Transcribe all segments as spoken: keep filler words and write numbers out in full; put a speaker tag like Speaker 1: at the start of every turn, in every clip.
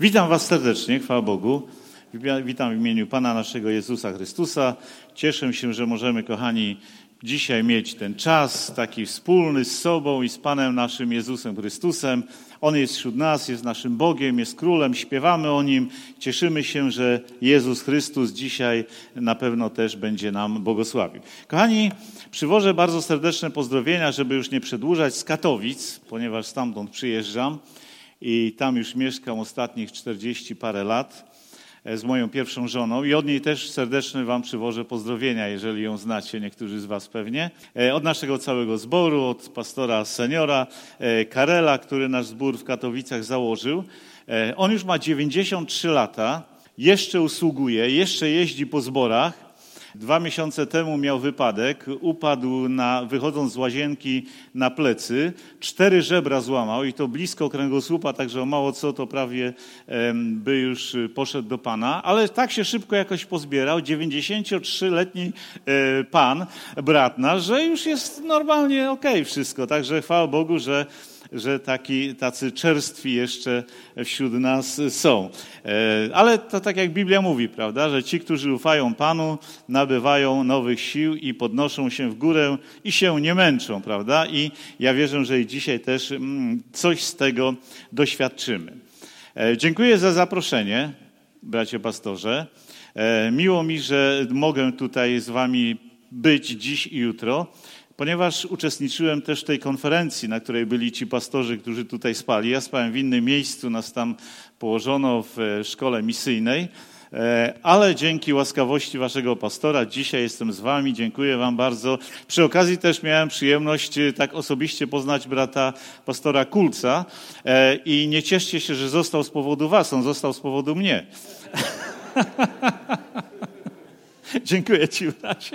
Speaker 1: Witam was serdecznie, chwała Bogu. Witam w imieniu Pana naszego Jezusa Chrystusa. Cieszę się, że możemy, kochani, dzisiaj mieć ten czas taki wspólny z sobą i z Panem naszym Jezusem Chrystusem. On jest wśród nas, jest naszym Bogiem, jest Królem, śpiewamy o Nim. Cieszymy się, że Jezus Chrystus dzisiaj na pewno też będzie nam błogosławił. Kochani, przywożę bardzo serdeczne pozdrowienia, żeby już nie przedłużać, z Katowic, ponieważ stamtąd przyjeżdżam i tam już mieszkam ostatnich czterdzieści parę lat z moją pierwszą żoną i od niej też serdeczne wam przywożę pozdrowienia, jeżeli ją znacie, niektórzy z was pewnie. Od naszego całego zboru, od pastora seniora Karela, który nasz zbór w Katowicach założył. On już ma dziewięćdziesiąt trzy lata, jeszcze usługuje, jeszcze jeździ po zborach. Dwa miesiące temu miał wypadek, upadł na, wychodząc z łazienki na plecy, cztery żebra złamał i to blisko kręgosłupa, także o mało co to prawie um, by już poszedł do Pana, ale tak się szybko jakoś pozbierał, dziewięćdziesięciotrzyletni e, pan, brat nasz, że już jest normalnie okej okay wszystko, także chwała Bogu, że że taki, tacy czerstwi jeszcze wśród nas są. Ale to tak jak Biblia mówi, prawda, że ci, którzy ufają Panu, nabywają nowych sił i podnoszą się w górę i się nie męczą, prawda? I ja wierzę, że i dzisiaj też coś z tego doświadczymy. Dziękuję za zaproszenie, bracie pastorze. Miło mi, że mogę tutaj z wami być dziś i jutro, ponieważ uczestniczyłem też w tej konferencji, na której byli ci pastorzy, którzy tutaj spali. Ja spałem w innym miejscu, nas tam położono w szkole misyjnej, ale dzięki łaskawości waszego pastora dzisiaj jestem z wami, dziękuję wam bardzo. Przy okazji też miałem przyjemność tak osobiście poznać brata pastora Kulca i nie cieszcie się, że został z powodu was, on został z powodu mnie. Dziękuję ci, bracie.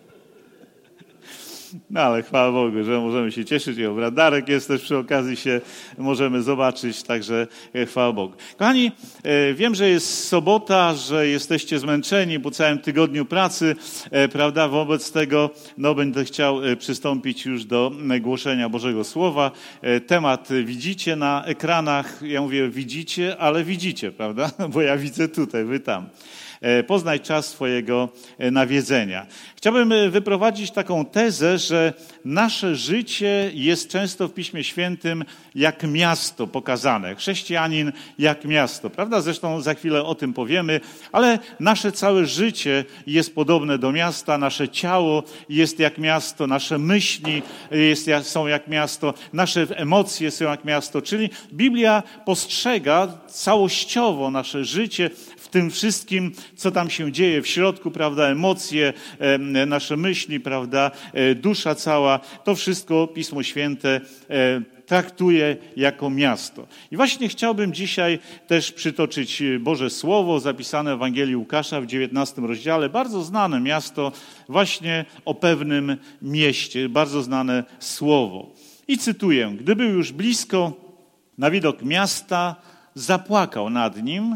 Speaker 1: No ale chwała Bogu, że możemy się cieszyć. I brat Darek jest też przy okazji, się możemy zobaczyć, także chwała Bogu. Kochani, wiem, że jest sobota, że jesteście zmęczeni po całym tygodniu pracy, prawda? Wobec tego no, będę chciał przystąpić już do głoszenia Bożego Słowa. Temat widzicie na ekranach. Ja mówię widzicie, ale widzicie, prawda? Bo ja widzę tutaj, wy tam. Poznaj czas swojego nawiedzenia. Chciałbym wyprowadzić taką tezę, że nasze życie jest często w Piśmie Świętym jak miasto pokazane. Chrześcijanin jak miasto, prawda? Zresztą za chwilę o tym powiemy, ale nasze całe życie jest podobne do miasta, nasze ciało jest jak miasto, nasze myśli jest, są jak miasto, nasze emocje są jak miasto, czyli Biblia postrzega całościowo nasze życie w tym wszystkim, co tam się dzieje w środku, prawda, emocje, nasze myśli, prawda, dusza cała, to wszystko Pismo Święte traktuje jako miasto. I właśnie chciałbym dzisiaj też przytoczyć Boże Słowo zapisane w Ewangelii Łukasza w dziewiętnastym rozdziale, bardzo znane miasto, właśnie o pewnym mieście, bardzo znane słowo. I cytuję, gdy był już blisko, na widok miasta zapłakał nad nim,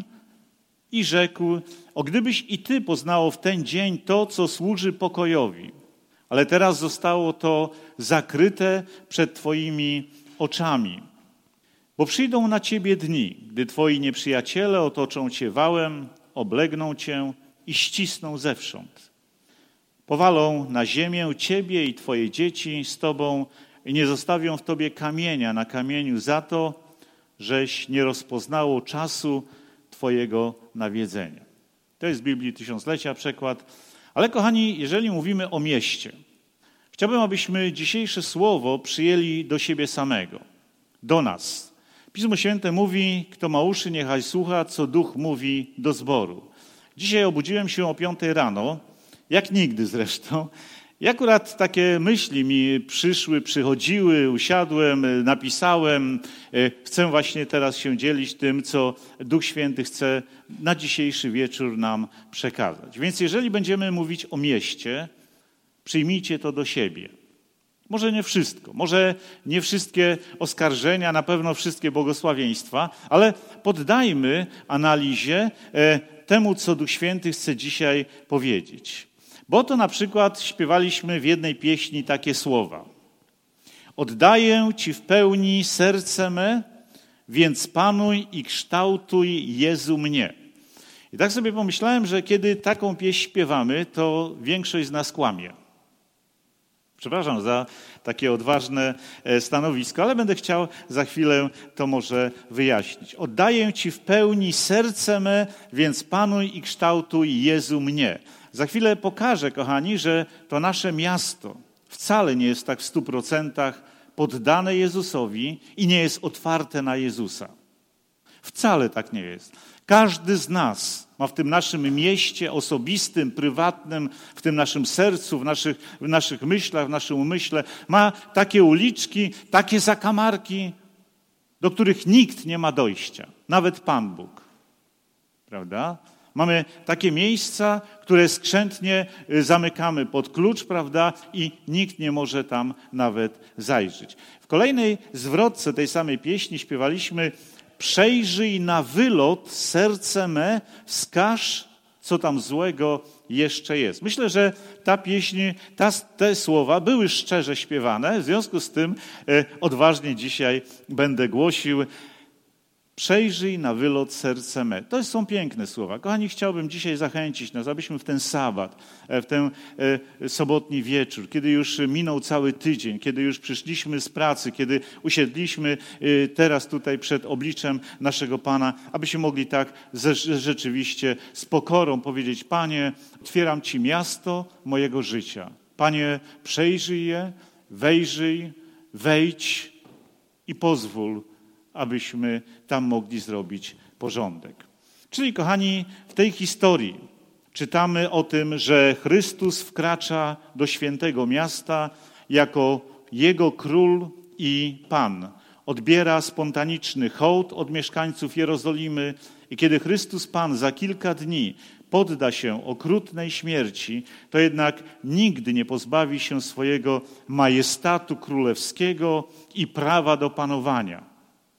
Speaker 1: i rzekł, o gdybyś i ty poznało w ten dzień to, co służy pokojowi, ale teraz zostało to zakryte przed twoimi oczami. Bo przyjdą na ciebie dni, gdy twoi nieprzyjaciele otoczą cię wałem, oblegną cię i ścisną zewsząd. Powalą na ziemię ciebie i twoje dzieci z tobą i nie zostawią w tobie kamienia na kamieniu za to, żeś nie rozpoznało czasu twojego nawiedzenia. To jest z Biblii Tysiąclecia przekład. Ale kochani, jeżeli mówimy o mieście, chciałbym, abyśmy dzisiejsze słowo przyjęli do siebie samego, do nas. Pismo Święte mówi, kto ma uszy, niechaj słucha, co Duch mówi do zboru. Dzisiaj obudziłem się o piątej rano, jak nigdy zresztą. I akurat takie myśli mi przyszły, przychodziły, usiadłem, napisałem. Chcę właśnie teraz się dzielić tym, co Duch Święty chce na dzisiejszy wieczór nam przekazać. Więc jeżeli będziemy mówić o mieście, przyjmijcie to do siebie. Może nie wszystko, może nie wszystkie oskarżenia, na pewno wszystkie błogosławieństwa, ale poddajmy analizie temu, co Duch Święty chce dzisiaj powiedzieć. Bo to na przykład śpiewaliśmy w jednej pieśni takie słowa. Oddaję Ci w pełni serce me, więc panuj i kształtuj Jezu mnie. I tak sobie pomyślałem, że kiedy taką pieśń śpiewamy, to większość z nas kłamie. Przepraszam za takie odważne stanowisko, ale będę chciał za chwilę to może wyjaśnić. Oddaję Ci w pełni serce me, więc panuj i kształtuj Jezu mnie. Za chwilę pokażę, kochani, że to nasze miasto wcale nie jest tak w stu procentach poddane Jezusowi i nie jest otwarte na Jezusa. Wcale tak nie jest. Każdy z nas ma w tym naszym mieście osobistym, prywatnym, w tym naszym sercu, w naszych, w naszych myślach, w naszym umyśle, ma takie uliczki, takie zakamarki, do których nikt nie ma dojścia. Nawet Pan Bóg. Prawda? Mamy takie miejsca, które skrzętnie zamykamy pod klucz, prawda? I nikt nie może tam nawet zajrzeć. W kolejnej zwrotce tej samej pieśni śpiewaliśmy: przejrzyj na wylot serce me, wskaż, co tam złego jeszcze jest. Myślę, że ta pieśń, ta, te słowa były szczerze śpiewane, w związku z tym e, odważnie dzisiaj będę głosił: przejrzyj na wylot serce me. To są piękne słowa. Kochani, chciałbym dzisiaj zachęcić nas, abyśmy w ten sabat, w ten sobotni wieczór, kiedy już minął cały tydzień, kiedy już przyszliśmy z pracy, kiedy usiedliśmy teraz tutaj przed obliczem naszego Pana, abyśmy mogli tak rzeczywiście z pokorą powiedzieć: Panie, otwieram Ci miasto mojego życia. Panie, przejrzyj je, wejrzyj, wejdź i pozwól, abyśmy tam mogli zrobić porządek. Czyli, kochani, w tej historii czytamy o tym, że Chrystus wkracza do świętego miasta jako Jego król i Pan. Odbiera spontaniczny hołd od mieszkańców Jerozolimy i kiedy Chrystus Pan za kilka dni podda się okrutnej śmierci, to jednak nigdy nie pozbawi się swojego majestatu królewskiego i prawa do panowania.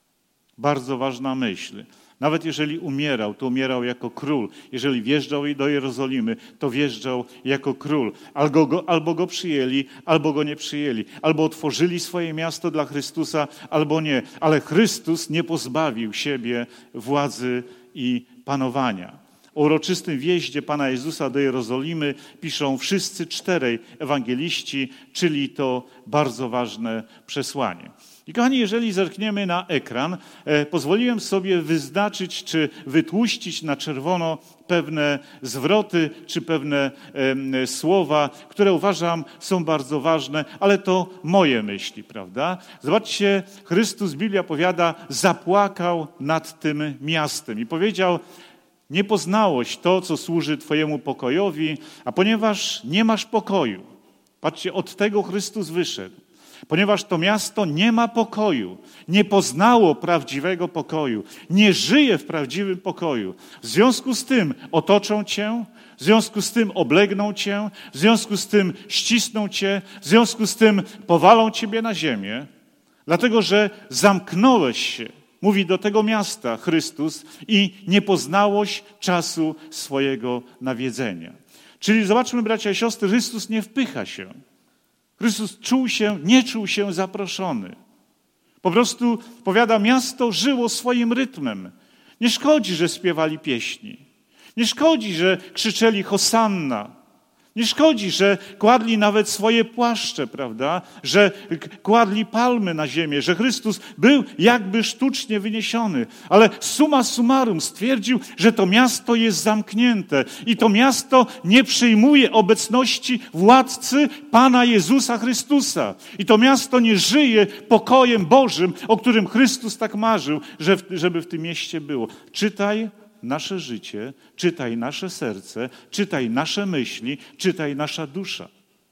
Speaker 1: Bardzo ważna myśl. Nawet jeżeli umierał, to umierał jako król. Jeżeli wjeżdżał do Jerozolimy, to wjeżdżał jako król. Albo go, albo go przyjęli, albo go nie przyjęli. Albo otworzyli swoje miasto dla Chrystusa, albo nie. Ale Chrystus nie pozbawił siebie władzy i panowania. O uroczystym wjeździe Pana Jezusa do Jerozolimy piszą wszyscy czterej ewangeliści, czyli to bardzo ważne przesłanie. I kochani, jeżeli zerkniemy na ekran, e, pozwoliłem sobie wyznaczyć czy wytłuścić na czerwono pewne zwroty czy pewne e, słowa, które uważam są bardzo ważne, ale to moje myśli, prawda? Zobaczcie, Chrystus, Biblia powiada, zapłakał nad tym miastem i powiedział: nie poznałeś to, co służy Twojemu pokojowi, a ponieważ nie masz pokoju, patrzcie, od tego Chrystus wyszedł. Ponieważ to miasto nie ma pokoju, nie poznało prawdziwego pokoju, nie żyje w prawdziwym pokoju. W związku z tym otoczą cię, w związku z tym oblegną cię, w związku z tym ścisną cię, w związku z tym powalą ciebie na ziemię, dlatego że zamknąłeś się, mówi do tego miasta Chrystus, i nie poznałeś czasu swojego nawiedzenia. Czyli zobaczmy, bracia i siostry, Chrystus nie wpycha się. Chrystus czuł się, nie czuł się zaproszony. Po prostu, powiada, miasto żyło swoim rytmem. Nie szkodzi, że śpiewali pieśni. Nie szkodzi, że krzyczeli Hosanna. Nie szkodzi, że kładli nawet swoje płaszcze, prawda? Że kładli palmy na ziemię, że Chrystus był jakby sztucznie wyniesiony. Ale summa summarum stwierdził, że to miasto jest zamknięte i to miasto nie przyjmuje obecności władcy Pana Jezusa Chrystusa. I to miasto nie żyje pokojem Bożym, o którym Chrystus tak marzył, żeby w tym mieście było. Czytaj nasze życie, czytaj nasze serce, czytaj nasze myśli, czytaj nasza dusza.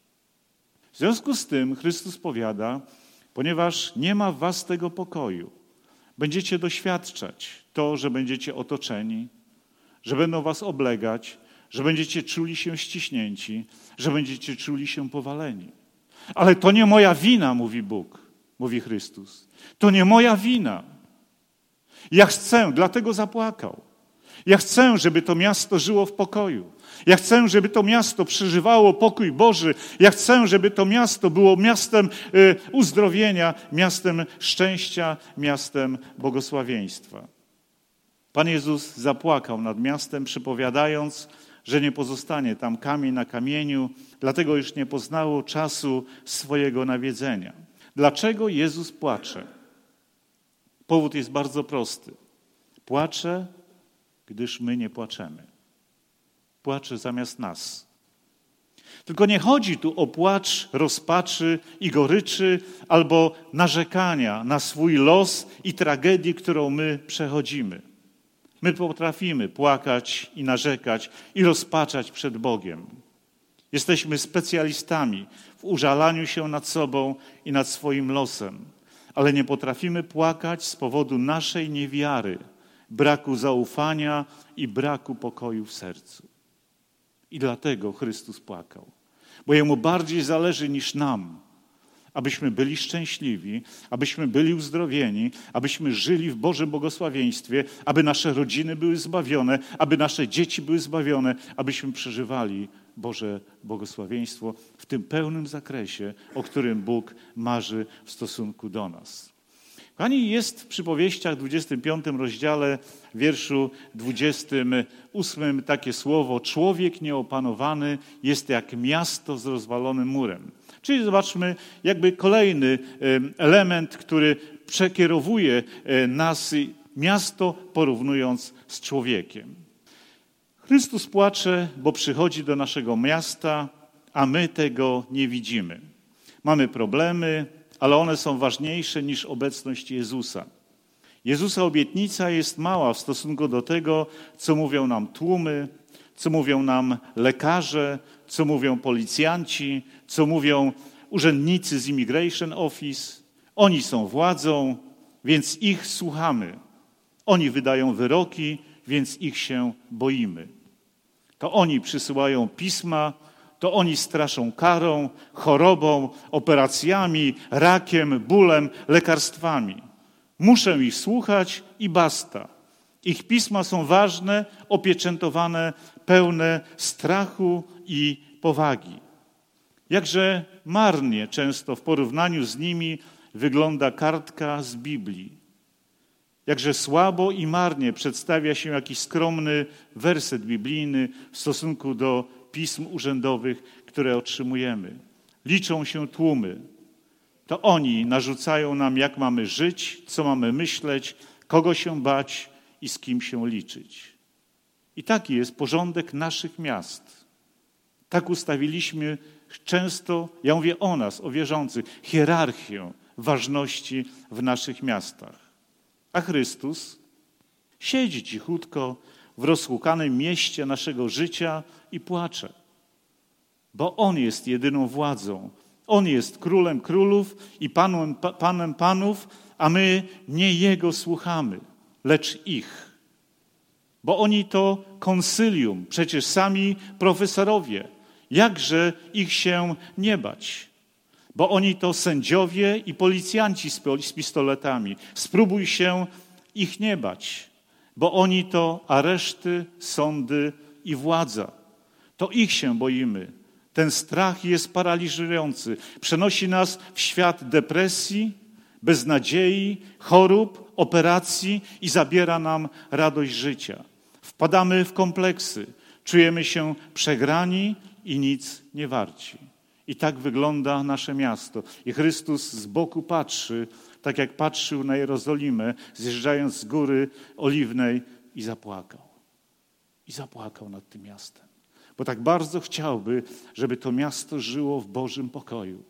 Speaker 1: W związku z tym Chrystus powiada, ponieważ nie ma w was tego pokoju, będziecie doświadczać to, że będziecie otoczeni, że będą was oblegać, że będziecie czuli się ściśnięci, że będziecie czuli się powaleni. Ale to nie moja wina, mówi Bóg, mówi Chrystus. To nie moja wina. Ja chcę, dlatego zapłakał. Ja chcę, żeby to miasto żyło w pokoju. Ja chcę, żeby to miasto przeżywało pokój Boży. Ja chcę, żeby to miasto było miastem y, uzdrowienia, miastem szczęścia, miastem błogosławieństwa. Pan Jezus zapłakał nad miastem, przypowiadając, że nie pozostanie tam kamień na kamieniu, dlatego już nie poznało czasu swojego nawiedzenia. Dlaczego Jezus płacze? Powód jest bardzo prosty. Płacze, gdyż my nie płaczemy. Płacze zamiast nas. Tylko nie chodzi tu o płacz rozpaczy i goryczy albo narzekania na swój los i tragedię, którą my przechodzimy. My potrafimy płakać i narzekać i rozpaczać przed Bogiem. Jesteśmy specjalistami w użalaniu się nad sobą i nad swoim losem, ale nie potrafimy płakać z powodu naszej niewiary, braku zaufania i braku pokoju w sercu. I dlatego Chrystus płakał, bo Jemu bardziej zależy niż nam, abyśmy byli szczęśliwi, abyśmy byli uzdrowieni, abyśmy żyli w Bożym błogosławieństwie, aby nasze rodziny były zbawione, aby nasze dzieci były zbawione, abyśmy przeżywali Boże błogosławieństwo w tym pełnym zakresie, o którym Bóg marzy w stosunku do nas. Kochani, jest w przypowieściach w dwudziestym piątym rozdziale, wierszu dwudziestym ósmym takie słowo: człowiek nieopanowany jest jak miasto z rozwalonym murem. Czyli zobaczmy jakby kolejny element, który przekierowuje nas, miasto porównując z człowiekiem. Chrystus płacze, bo przychodzi do naszego miasta, a my tego nie widzimy. Mamy problemy, ale one są ważniejsze niż obecność Jezusa. Jezusa obietnica jest mała w stosunku do tego, co mówią nam tłumy, co mówią nam lekarze, co mówią policjanci, co mówią urzędnicy z Immigration Office. Oni są władzą, więc ich słuchamy. Oni wydają wyroki, więc ich się boimy. To oni przysyłają pisma, to oni straszą karą, chorobą, operacjami, rakiem, bólem, lekarstwami. Muszę ich słuchać i basta. Ich pisma są ważne, opieczętowane, pełne strachu i powagi. Jakże marnie często w porównaniu z nimi wygląda kartka z Biblii. Jakże słabo i marnie przedstawia się jakiś skromny werset biblijny w stosunku do pism urzędowych, które otrzymujemy. Liczą się tłumy. To oni narzucają nam, jak mamy żyć, co mamy myśleć, kogo się bać i z kim się liczyć. I taki jest porządek naszych miast. Tak ustawiliśmy często, ja mówię o nas, o wierzących, hierarchię ważności w naszych miastach. A Chrystus siedzi cichutko w rozhukanym mieście naszego życia i płacze. Bo On jest jedyną władzą. On jest królem królów i panem, panem panów, a my nie Jego słuchamy, lecz ich. Bo oni to konsylium, przecież sami profesorowie. Jakże ich się nie bać? Bo oni to sędziowie i policjanci z pistoletami. Spróbuj się ich nie bać, bo oni to areszty, sądy i władza. To ich się boimy. Ten strach jest paraliżujący. Przenosi nas w świat depresji, beznadziei, chorób, operacji i zabiera nam radość życia. Wpadamy w kompleksy, czujemy się przegrani i nic nie warci. I tak wygląda nasze miasto. I Chrystus z boku patrzy, tak jak patrzył na Jerozolimę, zjeżdżając z góry oliwnej i zapłakał. I zapłakał nad tym miastem. Bo tak bardzo chciałby, żeby to miasto żyło w Bożym pokoju.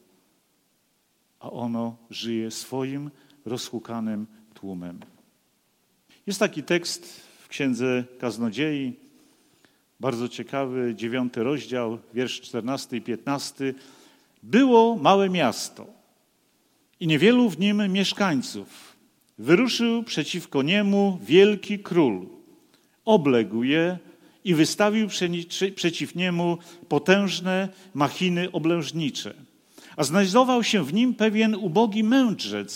Speaker 1: A ono żyje swoim rozhukanym tłumem. Jest taki tekst w Księdze Kaznodziei, bardzo ciekawy, dziewiąty rozdział, wiersz czternasty i piętnasty. Było małe miasto i niewielu w nim mieszkańców. Wyruszył przeciwko niemu wielki król. Obległ je i wystawił przeciw niemu potężne machiny oblężnicze. A znajdował się w nim pewien ubogi mędrzec,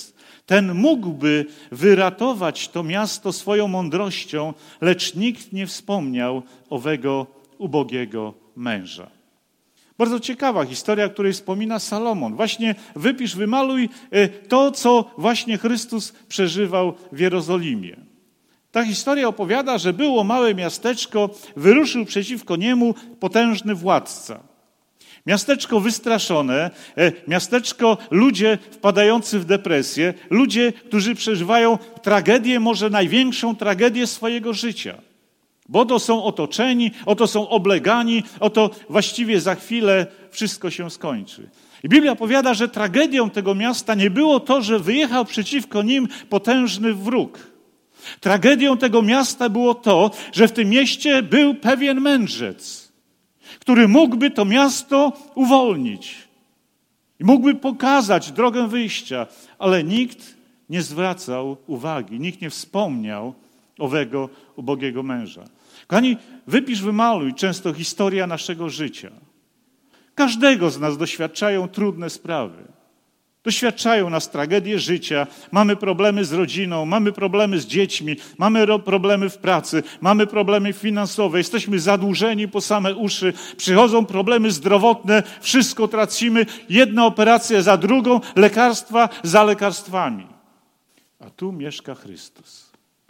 Speaker 1: Ten mógłby wyratować to miasto swoją mądrością, lecz nikt nie wspomniał owego ubogiego męża. Bardzo ciekawa historia, o której wspomina Salomon. Właśnie wypisz, wymaluj to, co właśnie Chrystus przeżywał w Jerozolimie. Ta historia opowiada, że było małe miasteczko, wyruszył przeciwko niemu potężny władca. Miasteczko wystraszone, miasteczko, ludzie wpadający w depresję, ludzie, którzy przeżywają tragedię, może największą tragedię swojego życia. Bo oto są otoczeni, oto są oblegani, oto właściwie za chwilę wszystko się skończy. I Biblia powiada, że tragedią tego miasta nie było to, że wyjechał przeciwko nim potężny wróg. Tragedią tego miasta było to, że w tym mieście był pewien mędrzec, który mógłby to miasto uwolnić i mógłby pokazać drogę wyjścia, ale nikt nie zwracał uwagi, nikt nie wspomniał owego ubogiego męża. Kochani, wypisz, wymaluj często historia naszego życia. Każdego z nas doświadczają trudne sprawy. Doświadczają nas tragedie życia, mamy problemy z rodziną, mamy problemy z dziećmi, mamy ro- problemy w pracy, mamy problemy finansowe, jesteśmy zadłużeni po same uszy, przychodzą problemy zdrowotne, wszystko tracimy, jedna operacja za drugą, lekarstwa za lekarstwami. A tu mieszka Chrystus.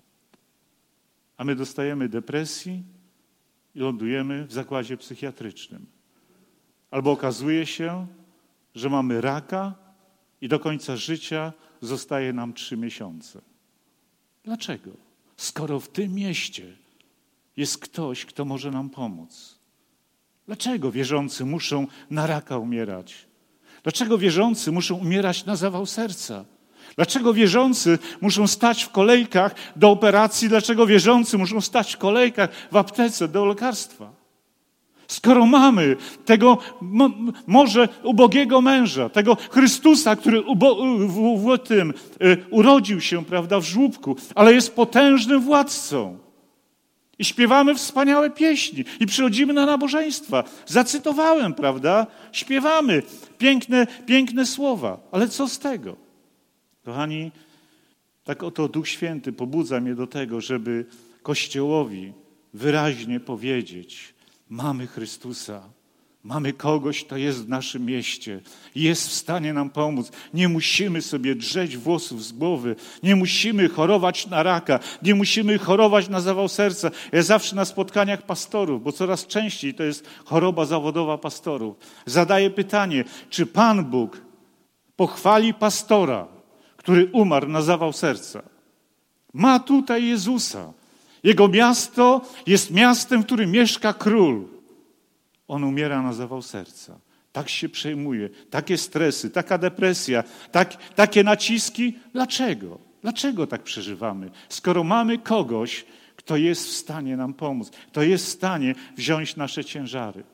Speaker 1: A my dostajemy depresji i lądujemy w zakładzie psychiatrycznym. Albo okazuje się, że mamy raka i do końca życia zostaje nam trzy miesiące. Dlaczego? Skoro w tym mieście jest ktoś, kto może nam pomóc. Dlaczego wierzący muszą na raka umierać? Dlaczego wierzący muszą umierać na zawał serca? Dlaczego wierzący muszą stać w kolejkach do operacji? Dlaczego wierzący muszą stać w kolejkach w aptece do lekarstwa? Skoro mamy tego m- może ubogiego męża, tego Chrystusa, który ubo- w, w, w tym y, urodził się, prawda, w żłóbku, ale jest potężnym władcą. I śpiewamy wspaniałe pieśni i przychodzimy na nabożeństwa. Zacytowałem, prawda? Śpiewamy piękne, piękne słowa. Ale co z tego? Kochani, tak oto Duch Święty pobudza mnie do tego, żeby Kościołowi wyraźnie powiedzieć: mamy Chrystusa, mamy kogoś, kto jest w naszym mieście i jest w stanie nam pomóc. Nie musimy sobie drzeć włosów z głowy, nie musimy chorować na raka, nie musimy chorować na zawał serca. Ja zawsze na spotkaniach pastorów, bo coraz częściej to jest choroba zawodowa pastorów, zadaję pytanie, czy Pan Bóg pochwali pastora, który umarł na zawał serca? Ma tutaj Jezusa. Jego miasto jest miastem, w którym mieszka król. On umiera na zawał serca. Tak się przejmuje. Takie stresy, taka depresja, tak, takie naciski. Dlaczego? Dlaczego tak przeżywamy? Skoro mamy kogoś, kto jest w stanie nam pomóc, kto jest w stanie wziąć nasze ciężary.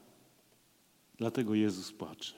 Speaker 1: Dlatego Jezus płacze.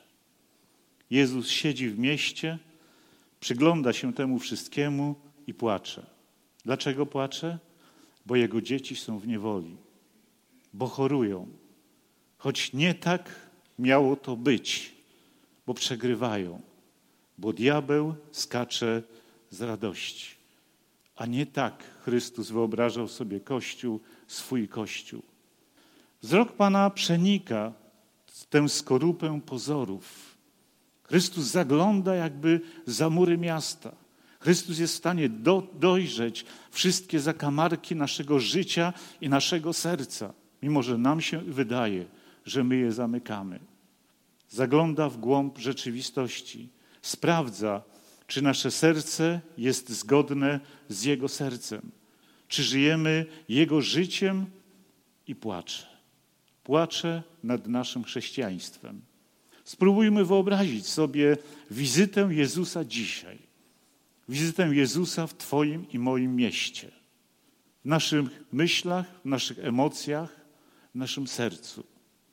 Speaker 1: Jezus siedzi w mieście, przygląda się temu wszystkiemu i płacze. Dlaczego płacze? Bo jego dzieci są w niewoli, bo chorują. Choć nie tak miało to być, bo przegrywają, bo diabeł skacze z radości. A nie tak Chrystus wyobrażał sobie Kościół, swój Kościół. Wzrok Pana przenika tę skorupę pozorów. Chrystus zagląda jakby za mury miasta. Chrystus jest w stanie do, dojrzeć wszystkie zakamarki naszego życia i naszego serca, mimo że nam się wydaje, że my je zamykamy. Zagląda w głąb rzeczywistości, sprawdza, czy nasze serce jest zgodne z Jego sercem, czy żyjemy Jego życiem i płacze. Płacze nad naszym chrześcijaństwem. Spróbujmy wyobrazić sobie wizytę Jezusa dzisiaj. Wizytę Jezusa w Twoim i moim mieście. W naszych myślach, w naszych emocjach, w naszym sercu.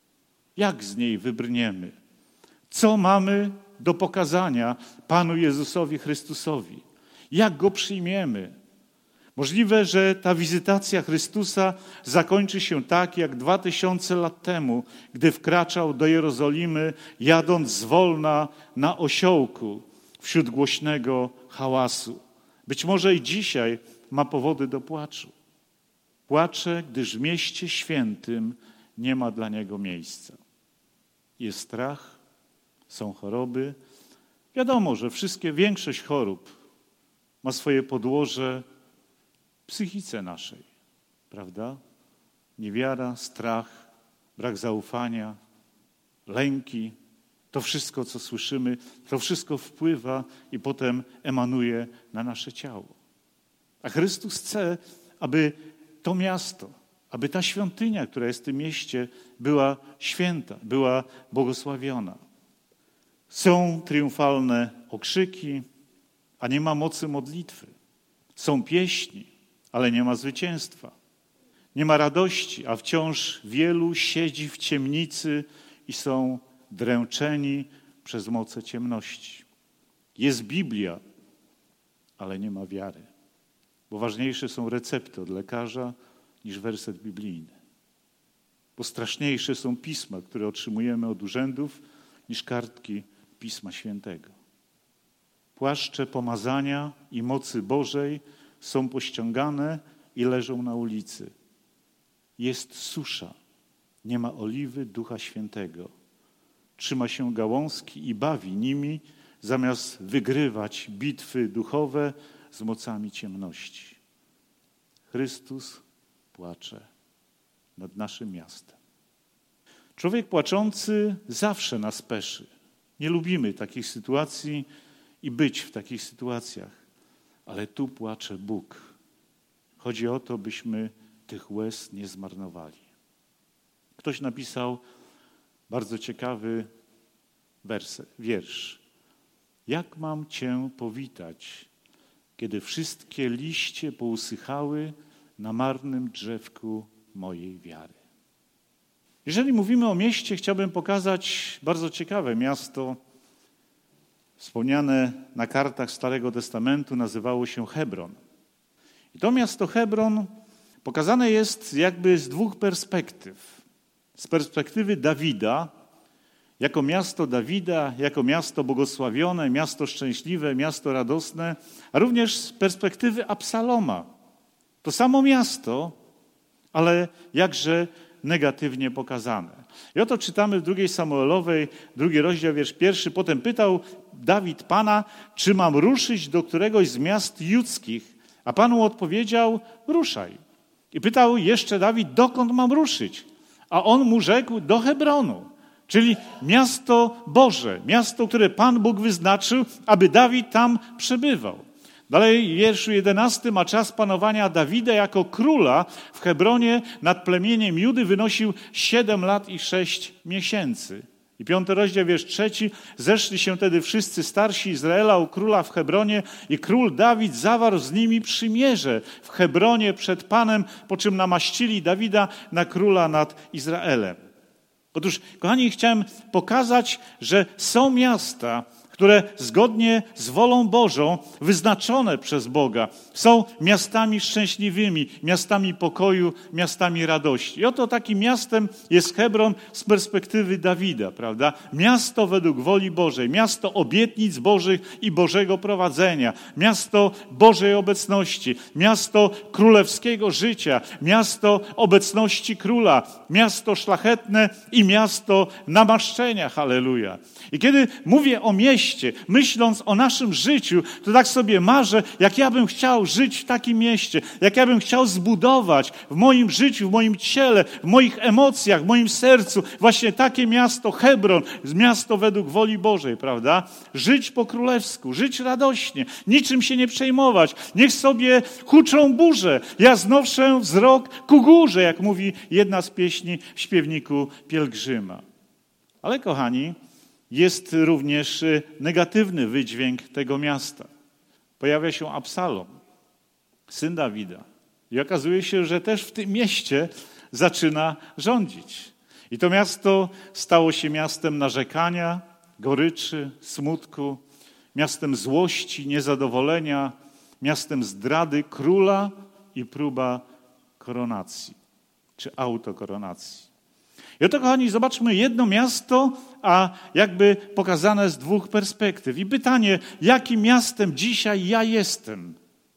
Speaker 1: Jak z niej wybrniemy? Co mamy do pokazania Panu Jezusowi Chrystusowi? Jak Go przyjmiemy? Możliwe, że ta wizytacja Chrystusa zakończy się tak, jak dwa tysiące lat temu, gdy wkraczał do Jerozolimy, jadąc zwolna na osiołku. wśród głośnego hałasu. Być może i dzisiaj ma powody do płaczu. Płacze, gdyż w mieście świętym nie ma dla niego miejsca. Jest strach, są choroby. Wiadomo, że wszystkie, większość chorób ma swoje podłoże w psychice naszej, prawda? Niewiara, strach, brak zaufania, lęki, to wszystko, co słyszymy, to wszystko wpływa i potem emanuje na nasze ciało. A Chrystus chce, aby to miasto, aby ta świątynia, która jest w tym mieście, była święta, była błogosławiona. Są triumfalne okrzyki, a nie ma mocy modlitwy. Są pieśni, ale nie ma zwycięstwa. Nie ma radości, a wciąż wielu siedzi w ciemnicy i są dręczeni przez moce ciemności. Jest Biblia, ale nie ma wiary. Bo ważniejsze są recepty od lekarza niż werset biblijny. Bo straszniejsze są pisma, które otrzymujemy od urzędów, niż kartki Pisma Świętego. Płaszcze pomazania i mocy Bożej są pościągane i leżą na ulicy. Jest susza, nie ma oliwy Ducha Świętego. Trzyma się gałązki i bawi nimi, zamiast wygrywać bitwy duchowe z mocami ciemności. Chrystus płacze nad naszym miastem. Człowiek płaczący zawsze nas peszy. Nie lubimy takich sytuacji i być w takich sytuacjach. Ale tu płacze Bóg. Chodzi o to, byśmy tych łez nie zmarnowali. Ktoś napisał bardzo ciekawy werset, wiersz. Jak mam Cię powitać, kiedy wszystkie liście pousychały na marnym drzewku mojej wiary? Jeżeli mówimy o mieście, chciałbym pokazać bardzo ciekawe miasto. Wspomniane na kartach Starego Testamentu nazywało się Hebron. I to miasto Hebron pokazane jest jakby z dwóch perspektyw. Z perspektywy Dawida, jako miasto Dawida, jako miasto błogosławione, miasto szczęśliwe, miasto radosne, a również z perspektywy Absaloma. To samo miasto, ale jakże negatywnie pokazane. I oto czytamy w drugiej Samuelowej, drugi rozdział, wiersz pierwszy. Potem pytał Dawid Pana, czy mam ruszyć do któregoś z miast judzkich? A Pan mu odpowiedział, ruszaj. I pytał jeszcze Dawid, dokąd mam ruszyć? A on mu rzekł, do Hebronu. Czyli miasto Boże, miasto, które Pan Bóg wyznaczył, aby Dawid tam przebywał. Dalej w wierszu jedenastym, a czas panowania Dawida jako króla w Hebronie nad plemieniem Judy wynosił siedem lat i sześć miesięcy. I piąty rozdział, wiersz trzeci, zeszli się wtedy wszyscy starsi Izraela u króla w Hebronie i król Dawid zawarł z nimi przymierze w Hebronie przed Panem, po czym namaścili Dawida na króla nad Izraelem. Otóż, kochani, chciałem pokazać, że są miasta, które zgodnie z wolą Bożą, wyznaczone przez Boga, są miastami szczęśliwymi, miastami pokoju, miastami radości. I oto takim miastem jest Hebron z perspektywy Dawida, prawda? Miasto według woli Bożej, miasto obietnic Bożych i Bożego prowadzenia, miasto Bożej obecności, miasto królewskiego życia, miasto obecności króla, miasto szlachetne i miasto namaszczenia, halleluja. I kiedy mówię o mieście, myśląc o naszym życiu, to tak sobie marzę, jak ja bym chciał żyć w takim mieście, jak ja bym chciał zbudować w moim życiu, w moim ciele, w moich emocjach, w moim sercu właśnie takie miasto Hebron, miasto według woli Bożej, prawda? Żyć po królewsku, żyć radośnie, niczym się nie przejmować. Niech sobie huczą burze, ja znoszę wzrok ku górze, jak mówi jedna z pieśni w śpiewniku Pielgrzyma. Ale kochani, jest również negatywny wydźwięk tego miasta. Pojawia się Absalom, syn Dawida. I okazuje się, że też w tym mieście zaczyna rządzić. I to miasto stało się miastem narzekania, goryczy, smutku, miastem złości, niezadowolenia, miastem zdrady króla i próba koronacji, czy autokoronacji. I oto, kochani, zobaczmy jedno miasto, a jakby pokazane z dwóch perspektyw. I pytanie, jakim miastem dzisiaj ja jestem?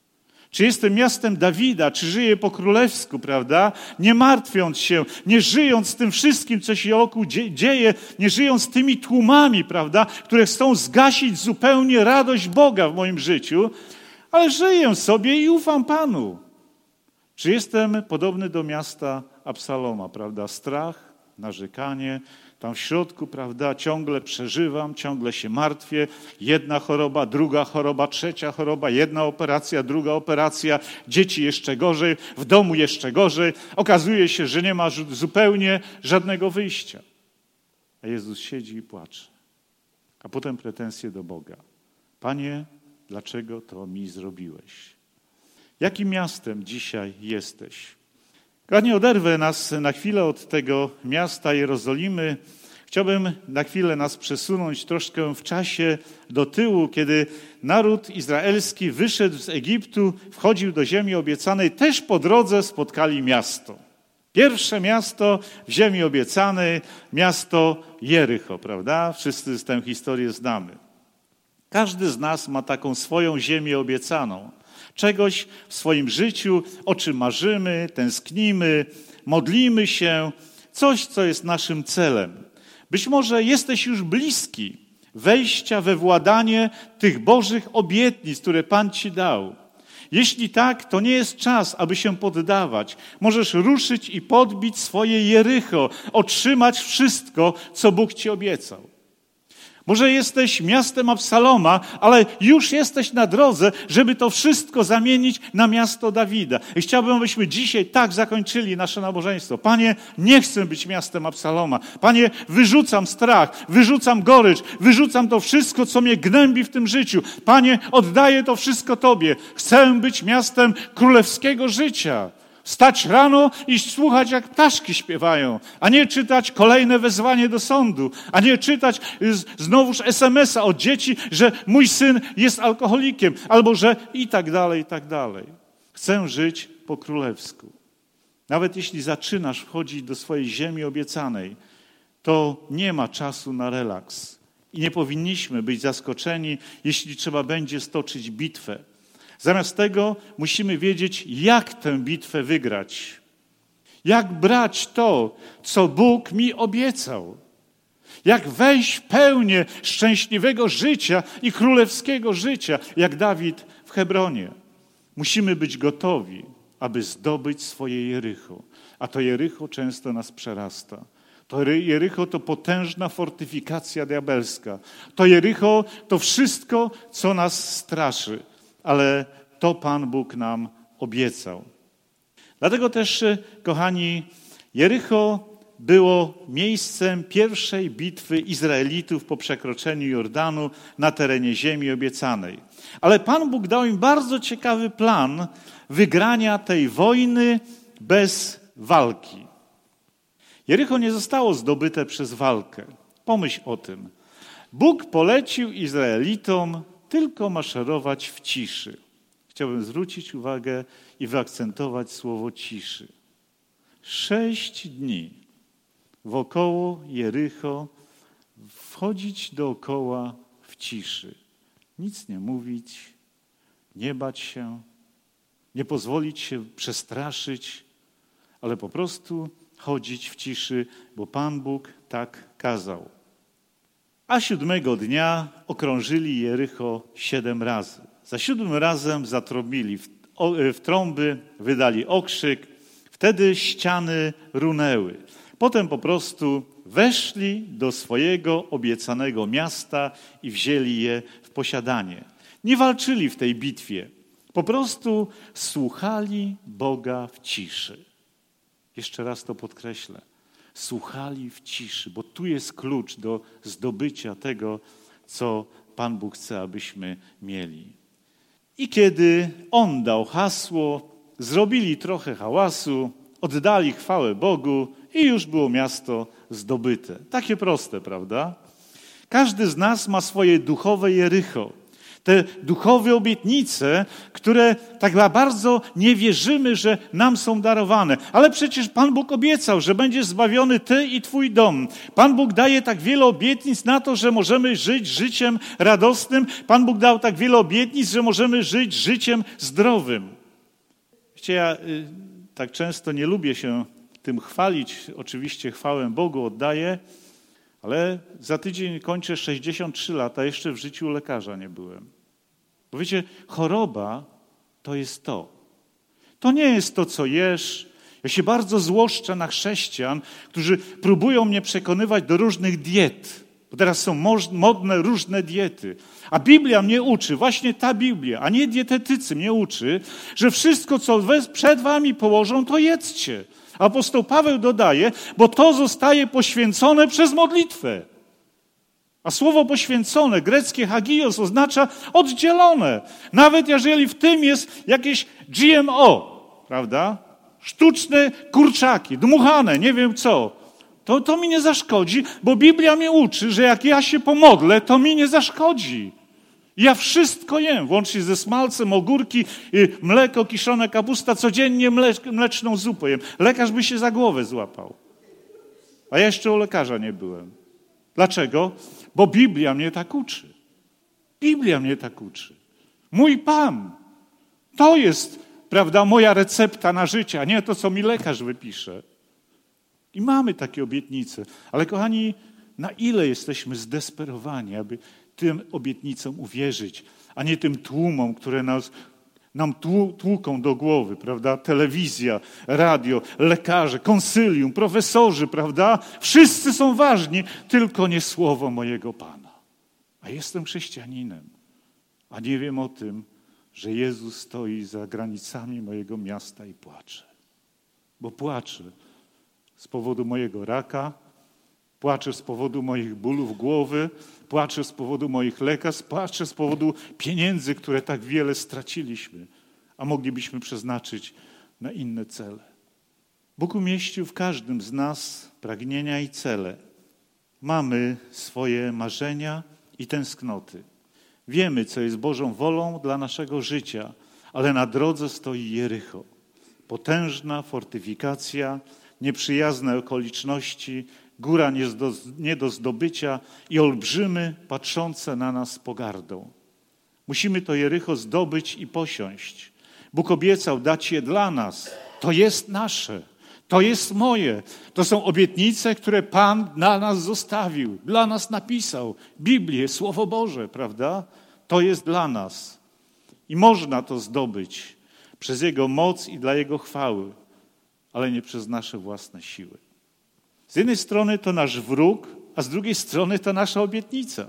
Speaker 1: Czy jestem miastem Dawida, czy żyję po królewsku, prawda? Nie martwiąc się, nie żyjąc tym wszystkim, co się wokół dzieje, nie żyjąc tymi tłumami, prawda, które chcą zgasić zupełnie radość Boga w moim życiu, ale żyję sobie i ufam Panu. Czy jestem podobny do miasta Absaloma, prawda? Strach, narzekanie, tam w środku, prawda, ciągle przeżywam, ciągle się martwię. Jedna choroba, druga choroba, trzecia choroba, jedna operacja, druga operacja, dzieci jeszcze gorzej, w domu jeszcze gorzej. Okazuje się, że nie ma zupełnie żadnego wyjścia. A Jezus siedzi i płacze. A potem pretensje do Boga. Panie, dlaczego to mi zrobiłeś? Jakim miastem dzisiaj jesteś? Kochani, oderwę nas na chwilę od tego miasta Jerozolimy. Chciałbym na chwilę nas przesunąć troszkę w czasie do tyłu, kiedy naród izraelski wyszedł z Egiptu, wchodził do ziemi obiecanej, też po drodze spotkali miasto. Pierwsze miasto w ziemi obiecanej, miasto Jericho, prawda? Wszyscy tę historię znamy. Każdy z nas ma taką swoją ziemię obiecaną. Czegoś w swoim życiu, o czym marzymy, tęsknimy, modlimy się, coś, co jest naszym celem. Być może jesteś już bliski wejścia we władanie tych Bożych obietnic, które Pan ci dał. Jeśli tak, to nie jest czas, aby się poddawać. Możesz ruszyć i podbić swoje Jericho, otrzymać wszystko, co Bóg ci obiecał. Może jesteś miastem Absaloma, ale już jesteś na drodze, żeby to wszystko zamienić na miasto Dawida. I chciałbym, abyśmy dzisiaj tak zakończyli nasze nabożeństwo. Panie, nie chcę być miastem Absaloma. Panie, wyrzucam strach, wyrzucam gorycz, wyrzucam to wszystko, co mnie gnębi w tym życiu. Panie, oddaję to wszystko Tobie. Chcę być miastem królewskiego życia. Stać rano i słuchać, jak ptaszki śpiewają, a nie czytać kolejne wezwanie do sądu, a nie czytać znowuż es em es a od dzieci, że mój syn jest alkoholikiem, albo że i tak dalej, i tak dalej. Chcę żyć po królewsku. Nawet jeśli zaczynasz wchodzić do swojej ziemi obiecanej, to nie ma czasu na relaks. I nie powinniśmy być zaskoczeni, jeśli trzeba będzie stoczyć bitwę. Zamiast tego musimy wiedzieć, jak tę bitwę wygrać. Jak brać to, co Bóg mi obiecał. Jak wejść w pełnię szczęśliwego życia i królewskiego życia, jak Dawid w Hebronie. Musimy być gotowi, aby zdobyć swoje Jericho. A to Jericho często nas przerasta. To Jericho to potężna fortyfikacja diabelska. To Jericho to wszystko, co nas straszy. Ale to Pan Bóg nam obiecał. Dlatego też, kochani, Jericho było miejscem pierwszej bitwy Izraelitów po przekroczeniu Jordanu na terenie ziemi obiecanej. Ale Pan Bóg dał im bardzo ciekawy plan wygrania tej wojny bez walki. Jericho nie zostało zdobyte przez walkę. Pomyśl o tym. Bóg polecił Izraelitom tylko maszerować w ciszy. Chciałbym zwrócić uwagę i wyakcentować słowo ciszy. Sześć dni wokoło Jericho wchodzić dookoła w ciszy. Nic nie mówić, nie bać się, nie pozwolić się przestraszyć, ale po prostu chodzić w ciszy, bo Pan Bóg tak kazał. A siódmego dnia okrążyli Jericho siedem razy. Za siódmym razem zatrąbili w, o, w trąby, wydali okrzyk. Wtedy ściany runęły. Potem po prostu weszli do swojego obiecanego miasta i wzięli je w posiadanie. Nie walczyli w tej bitwie. Po prostu słuchali Boga w ciszy. Jeszcze raz to podkreślę. Słuchali w ciszy, bo tu jest klucz do zdobycia tego, co Pan Bóg chce, abyśmy mieli. I kiedy On dał hasło, zrobili trochę hałasu, oddali chwałę Bogu i już było miasto zdobyte. Takie proste, prawda? Każdy z nas ma swoje duchowe Jericho. Te duchowe obietnice, które tak bardzo nie wierzymy, że nam są darowane. Ale przecież Pan Bóg obiecał, że będziesz zbawiony ty i twój dom. Pan Bóg daje tak wiele obietnic na to, że możemy żyć życiem radosnym. Pan Bóg dał tak wiele obietnic, że możemy żyć życiem zdrowym. Wiecie, ja y, tak często nie lubię się tym chwalić. Oczywiście chwałę Bogu oddaję, ale za tydzień kończę sześćdziesiąt trzy lata, jeszcze w życiu lekarza nie byłem. Bo wiecie, choroba to jest to. To nie jest to, co jesz. Ja się bardzo złoszczę na chrześcijan, którzy próbują mnie przekonywać do różnych diet. Bo teraz są modne różne diety. A Biblia mnie uczy, właśnie ta Biblia, a nie dietetycy mnie uczy, że wszystko, co przed wami położą, to jedzcie. Apostoł Paweł dodaje, bo to zostaje poświęcone przez modlitwę. A słowo poświęcone, greckie hagios, oznacza oddzielone. Nawet jeżeli w tym jest jakieś G M O, prawda? Sztuczne kurczaki, dmuchane, nie wiem co. To, to mi nie zaszkodzi, bo Biblia mnie uczy, że jak ja się pomodlę, to mi nie zaszkodzi. Ja wszystko jem, włącznie ze smalcem, ogórki, mleko, kiszona kapusta, codziennie mleczną zupę jem. Lekarz by się za głowę złapał. A ja jeszcze u lekarza nie byłem. Dlaczego? Bo Biblia mnie tak uczy. Biblia mnie tak uczy. Mój Pan. To jest, prawda, moja recepta na życie, a nie to, co mi lekarz wypisze. I mamy takie obietnice. Ale kochani, na ile jesteśmy zdesperowani, aby tym obietnicom uwierzyć, a nie tym tłumom, które nas, nam tłuką do głowy, prawda? Telewizja, radio, lekarze, konsylium, profesorzy, prawda? Wszyscy są ważni, tylko nie słowo mojego Pana. A jestem chrześcijaninem, a nie wiem o tym, że Jezus stoi za granicami mojego miasta i płacze. Bo płacze z powodu mojego raka, płaczę z powodu moich bólów głowy, płaczę z powodu moich lekarstw, płaczę z powodu pieniędzy, które tak wiele straciliśmy, a moglibyśmy przeznaczyć na inne cele. Bóg umieścił w każdym z nas pragnienia i cele. Mamy swoje marzenia i tęsknoty. Wiemy, co jest Bożą wolą dla naszego życia, ale na drodze stoi Jericho. Potężna fortyfikacja, nieprzyjazne okoliczności, góra nie do, nie do zdobycia i olbrzymy patrzące na nas z pogardą. Musimy to Jericho zdobyć i posiąść. Bóg obiecał dać je dla nas. To jest nasze. To jest moje. To są obietnice, które Pan dla nas zostawił, dla nas napisał. Biblię, Słowo Boże, prawda? To jest dla nas. I można to zdobyć przez Jego moc i dla Jego chwały, ale nie przez nasze własne siły. Z jednej strony to nasz wróg, a z drugiej strony to nasza obietnica.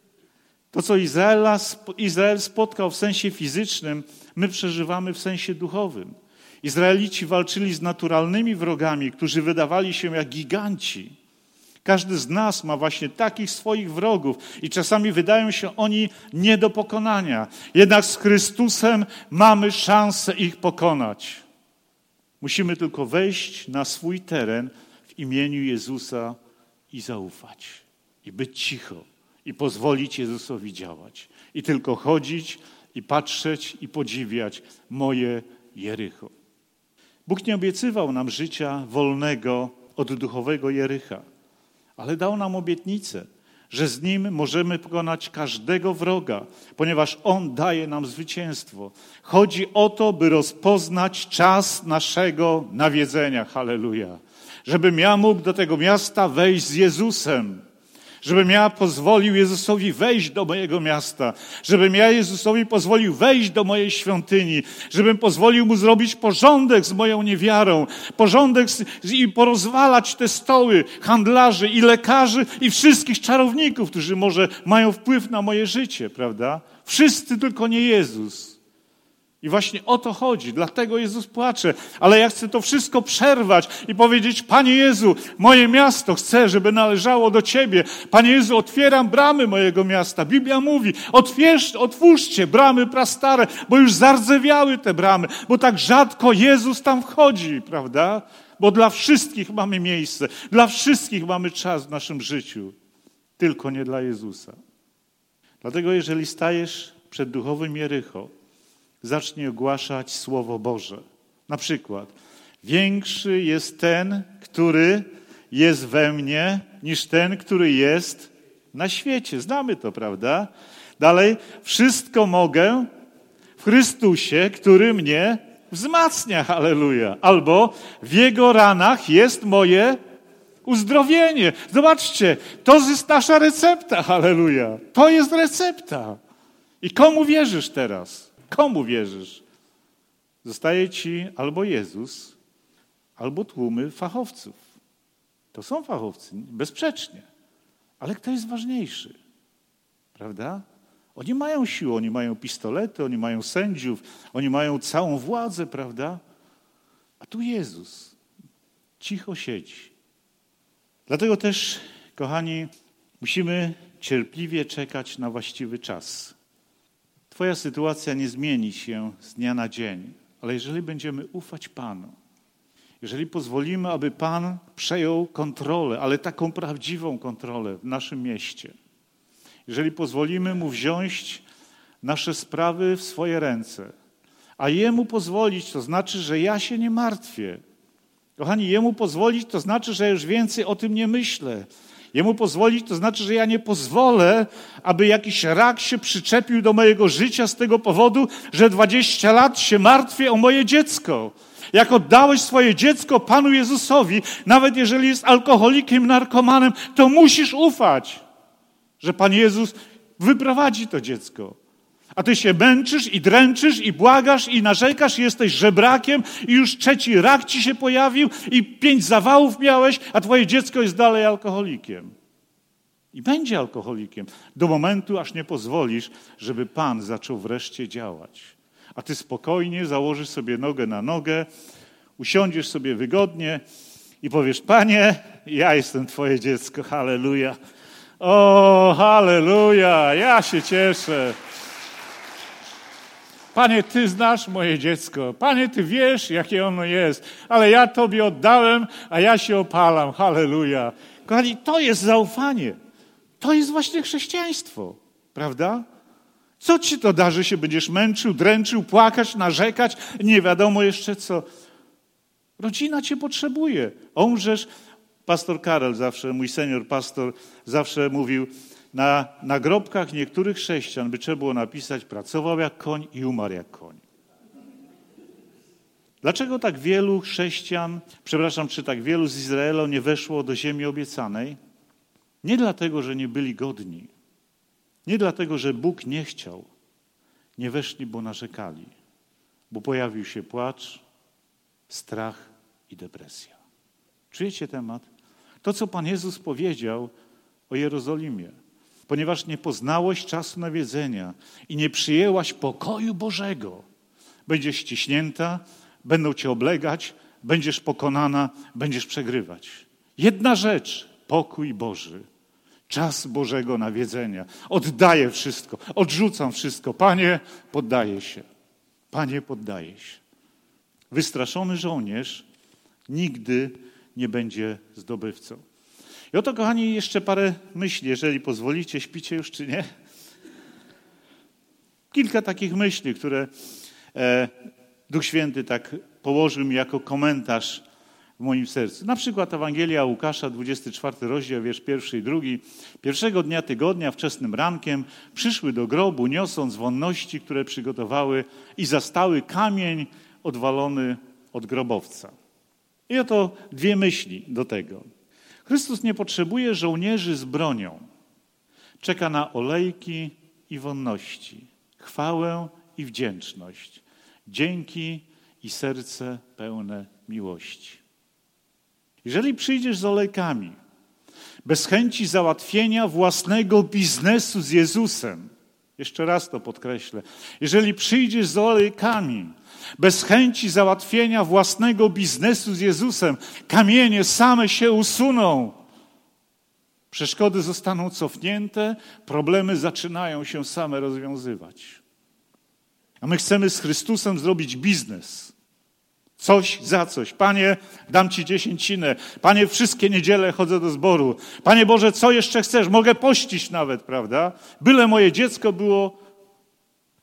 Speaker 1: To, co Izraela, Izrael spotkał w sensie fizycznym, my przeżywamy w sensie duchowym. Izraelici walczyli z naturalnymi wrogami, którzy wydawali się jak giganci. Każdy z nas ma właśnie takich swoich wrogów i czasami wydają się oni nie do pokonania. Jednak z Chrystusem mamy szansę ich pokonać. Musimy tylko wejść na swój teren w imieniu Jezusa i zaufać. I być cicho. I pozwolić Jezusowi działać. I tylko chodzić i patrzeć i podziwiać moje Jericho. Bóg nie obiecywał nam życia wolnego od duchowego Jericha, ale dał nam obietnicę, że z Nim możemy pokonać każdego wroga, ponieważ On daje nam zwycięstwo. Chodzi o to, by rozpoznać czas naszego nawiedzenia. Halleluja. Żebym ja mógł do tego miasta wejść z Jezusem. Żebym ja pozwolił Jezusowi wejść do mojego miasta. Żebym ja Jezusowi pozwolił wejść do mojej świątyni. Żebym pozwolił Mu zrobić porządek z moją niewiarą. Porządek z, i porozwalać te stoły handlarzy i lekarzy i wszystkich czarowników, którzy może mają wpływ na moje życie, prawda? Wszyscy, tylko nie Jezus. I właśnie o to chodzi, dlatego Jezus płacze. Ale ja chcę to wszystko przerwać i powiedzieć: Panie Jezu, moje miasto chcę, żeby należało do Ciebie. Panie Jezu, otwieram bramy mojego miasta. Biblia mówi: otwierz, otwórzcie bramy prastare, bo już zardzewiały te bramy, bo tak rzadko Jezus tam wchodzi, prawda? Bo dla wszystkich mamy miejsce, dla wszystkich mamy czas w naszym życiu, tylko nie dla Jezusa. Dlatego jeżeli stajesz przed duchowym Jericho, zacznie ogłaszać Słowo Boże. Na przykład, większy jest ten, który jest we mnie, niż ten, który jest na świecie. Znamy to, prawda? Dalej, wszystko mogę w Chrystusie, który mnie wzmacnia. Halleluja. Albo w Jego ranach jest moje uzdrowienie. Zobaczcie, to jest nasza recepta. Halleluja. To jest recepta. I komu wierzysz teraz? Komu wierzysz? Zostaje ci albo Jezus, albo tłumy fachowców. To są fachowcy, bezsprzecznie. Ale kto jest ważniejszy? Prawda? Oni mają siłę, oni mają pistolety, oni mają sędziów, oni mają całą władzę, prawda? A tu Jezus cicho siedzi. Dlatego też, kochani, musimy cierpliwie czekać na właściwy czas. Twoja sytuacja nie zmieni się z dnia na dzień, ale jeżeli będziemy ufać Panu, jeżeli pozwolimy, aby Pan przejął kontrolę, ale taką prawdziwą kontrolę w naszym mieście, jeżeli pozwolimy Mu wziąć nasze sprawy w swoje ręce, a Jemu pozwolić, to znaczy, że ja się nie martwię. Kochani, Jemu pozwolić, to znaczy, że już więcej o tym nie myślę. Jemu pozwolić, to znaczy, że ja nie pozwolę, aby jakiś rak się przyczepił do mojego życia z tego powodu, że dwadzieścia lat się martwię o moje dziecko. Jak oddałeś swoje dziecko Panu Jezusowi, nawet jeżeli jest alkoholikiem, narkomanem, to musisz ufać, że Pan Jezus wyprowadzi to dziecko. A ty się męczysz i dręczysz i błagasz i narzekasz i jesteś żebrakiem i już trzeci rak ci się pojawił i pięć zawałów miałeś, a twoje dziecko jest dalej alkoholikiem. I będzie alkoholikiem do momentu, aż nie pozwolisz, żeby Pan zaczął wreszcie działać. A ty spokojnie założysz sobie nogę na nogę, usiądziesz sobie wygodnie i powiesz: Panie, ja jestem twoje dziecko, halleluja. O, halleluja, ja się cieszę. Panie, Ty znasz moje dziecko. Panie, Ty wiesz, jakie ono jest, ale ja Tobie oddałem, a ja się opalam. Halleluja. Kochani, to jest zaufanie. To jest właśnie chrześcijaństwo, prawda? Co Ci to da, że się będziesz męczył, dręczył, płakać, narzekać, nie wiadomo jeszcze co. Rodzina Cię potrzebuje. Umrzesz. Pastor Karel zawsze, mój senior pastor, zawsze mówił, na nagrobkach niektórych chrześcijan by trzeba było napisać: pracował jak koń i umarł jak koń. Dlaczego tak wielu chrześcijan, przepraszam, czy tak wielu z Izraela nie weszło do ziemi obiecanej? Nie dlatego, że nie byli godni. Nie dlatego, że Bóg nie chciał. Nie weszli, bo narzekali. Bo pojawił się płacz, strach i depresja. Czujecie temat? To, co Pan Jezus powiedział o Jerozolimie. Ponieważ nie poznałeś czasu nawiedzenia i nie przyjęłaś pokoju Bożego, będziesz ściśnięta, będą cię oblegać, będziesz pokonana, będziesz przegrywać. Jedna rzecz, pokój Boży, czas Bożego nawiedzenia. Oddaję wszystko, odrzucam wszystko. Panie, poddaję się. Panie, poddaję się. Wystraszony żołnierz nigdy nie będzie zdobywcą. I oto, kochani, jeszcze parę myśli, jeżeli pozwolicie. Śpicie już, czy nie? Kilka takich myśli, które e, Duch Święty tak położył mi jako komentarz w moim sercu. Na przykład Ewangelia Łukasza, dwudziesty czwarty rozdział, wiersz pierwszy i drugi. Pierwszego dnia tygodnia, wczesnym rankiem, przyszły do grobu, niosąc wonności, które przygotowały, i zastały kamień odwalony od grobowca. I oto dwie myśli do tego. Chrystus nie potrzebuje żołnierzy z bronią. Czeka na olejki i wonności, chwałę i wdzięczność, dzięki i serce pełne miłości. Jeżeli przyjdziesz z olejkami, bez chęci załatwienia własnego biznesu z Jezusem, jeszcze raz to podkreślę, jeżeli przyjdziesz z olejkami, bez chęci załatwienia własnego biznesu z Jezusem, kamienie same się usuną. Przeszkody zostaną cofnięte, problemy zaczynają się same rozwiązywać. A my chcemy z Chrystusem zrobić biznes. Coś za coś. Panie, dam Ci dziesięcinę. Panie, wszystkie niedziele chodzę do zboru. Panie Boże, co jeszcze chcesz? Mogę pościć nawet, prawda? Byle moje dziecko było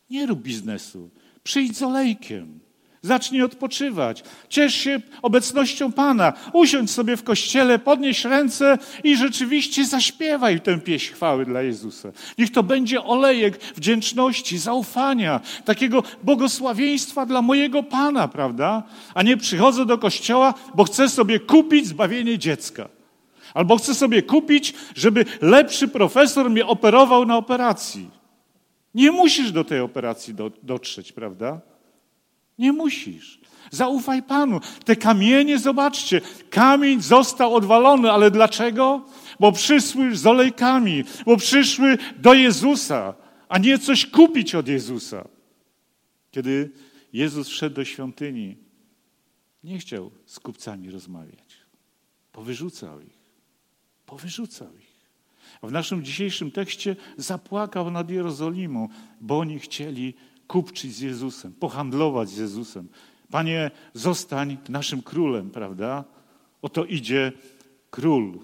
Speaker 1: Nie rób biznesu. Przyjdź z olejkiem. Zacznij odpoczywać. Ciesz się obecnością Pana. Usiądź sobie w kościele, podnieś ręce i rzeczywiście zaśpiewaj tę pieśń chwały dla Jezusa. Niech to będzie olejek wdzięczności, zaufania, takiego błogosławieństwa dla mojego Pana, prawda? A nie przychodzę do kościoła, bo chcę sobie kupić zbawienie dziecka. Albo chcę sobie kupić, żeby lepszy profesor mnie operował na operacji. Nie musisz do tej operacji do, dotrzeć, prawda? Nie musisz. Zaufaj Panu. Te kamienie, zobaczcie, kamień został odwalony, ale dlaczego? Bo przyszły z olejkami, bo przyszły do Jezusa, a nie coś kupić od Jezusa. Kiedy Jezus wszedł do świątyni, nie chciał z kupcami rozmawiać. Powyrzucał ich. Powyrzucał ich. A w naszym dzisiejszym tekście zapłakał nad Jerozolimą, bo oni chcieli kupczyć z Jezusem, pohandlować z Jezusem. Panie, zostań naszym królem, prawda? Oto idzie król.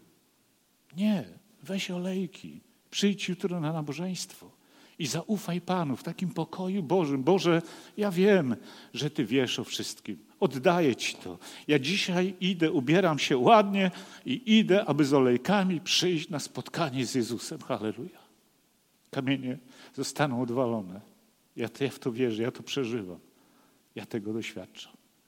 Speaker 1: Nie, weź olejki, przyjdź jutro na nabożeństwo i zaufaj Panu w takim pokoju Bożym. Boże, ja wiem, że Ty wiesz o wszystkim. Oddaję Ci to. Ja dzisiaj idę, ubieram się ładnie i idę, aby z olejkami przyjść na spotkanie z Jezusem. Halleluja. Kamienie zostaną odwalone. Ja, ja w to wierzę, ja to przeżywam. Ja tego doświadczam.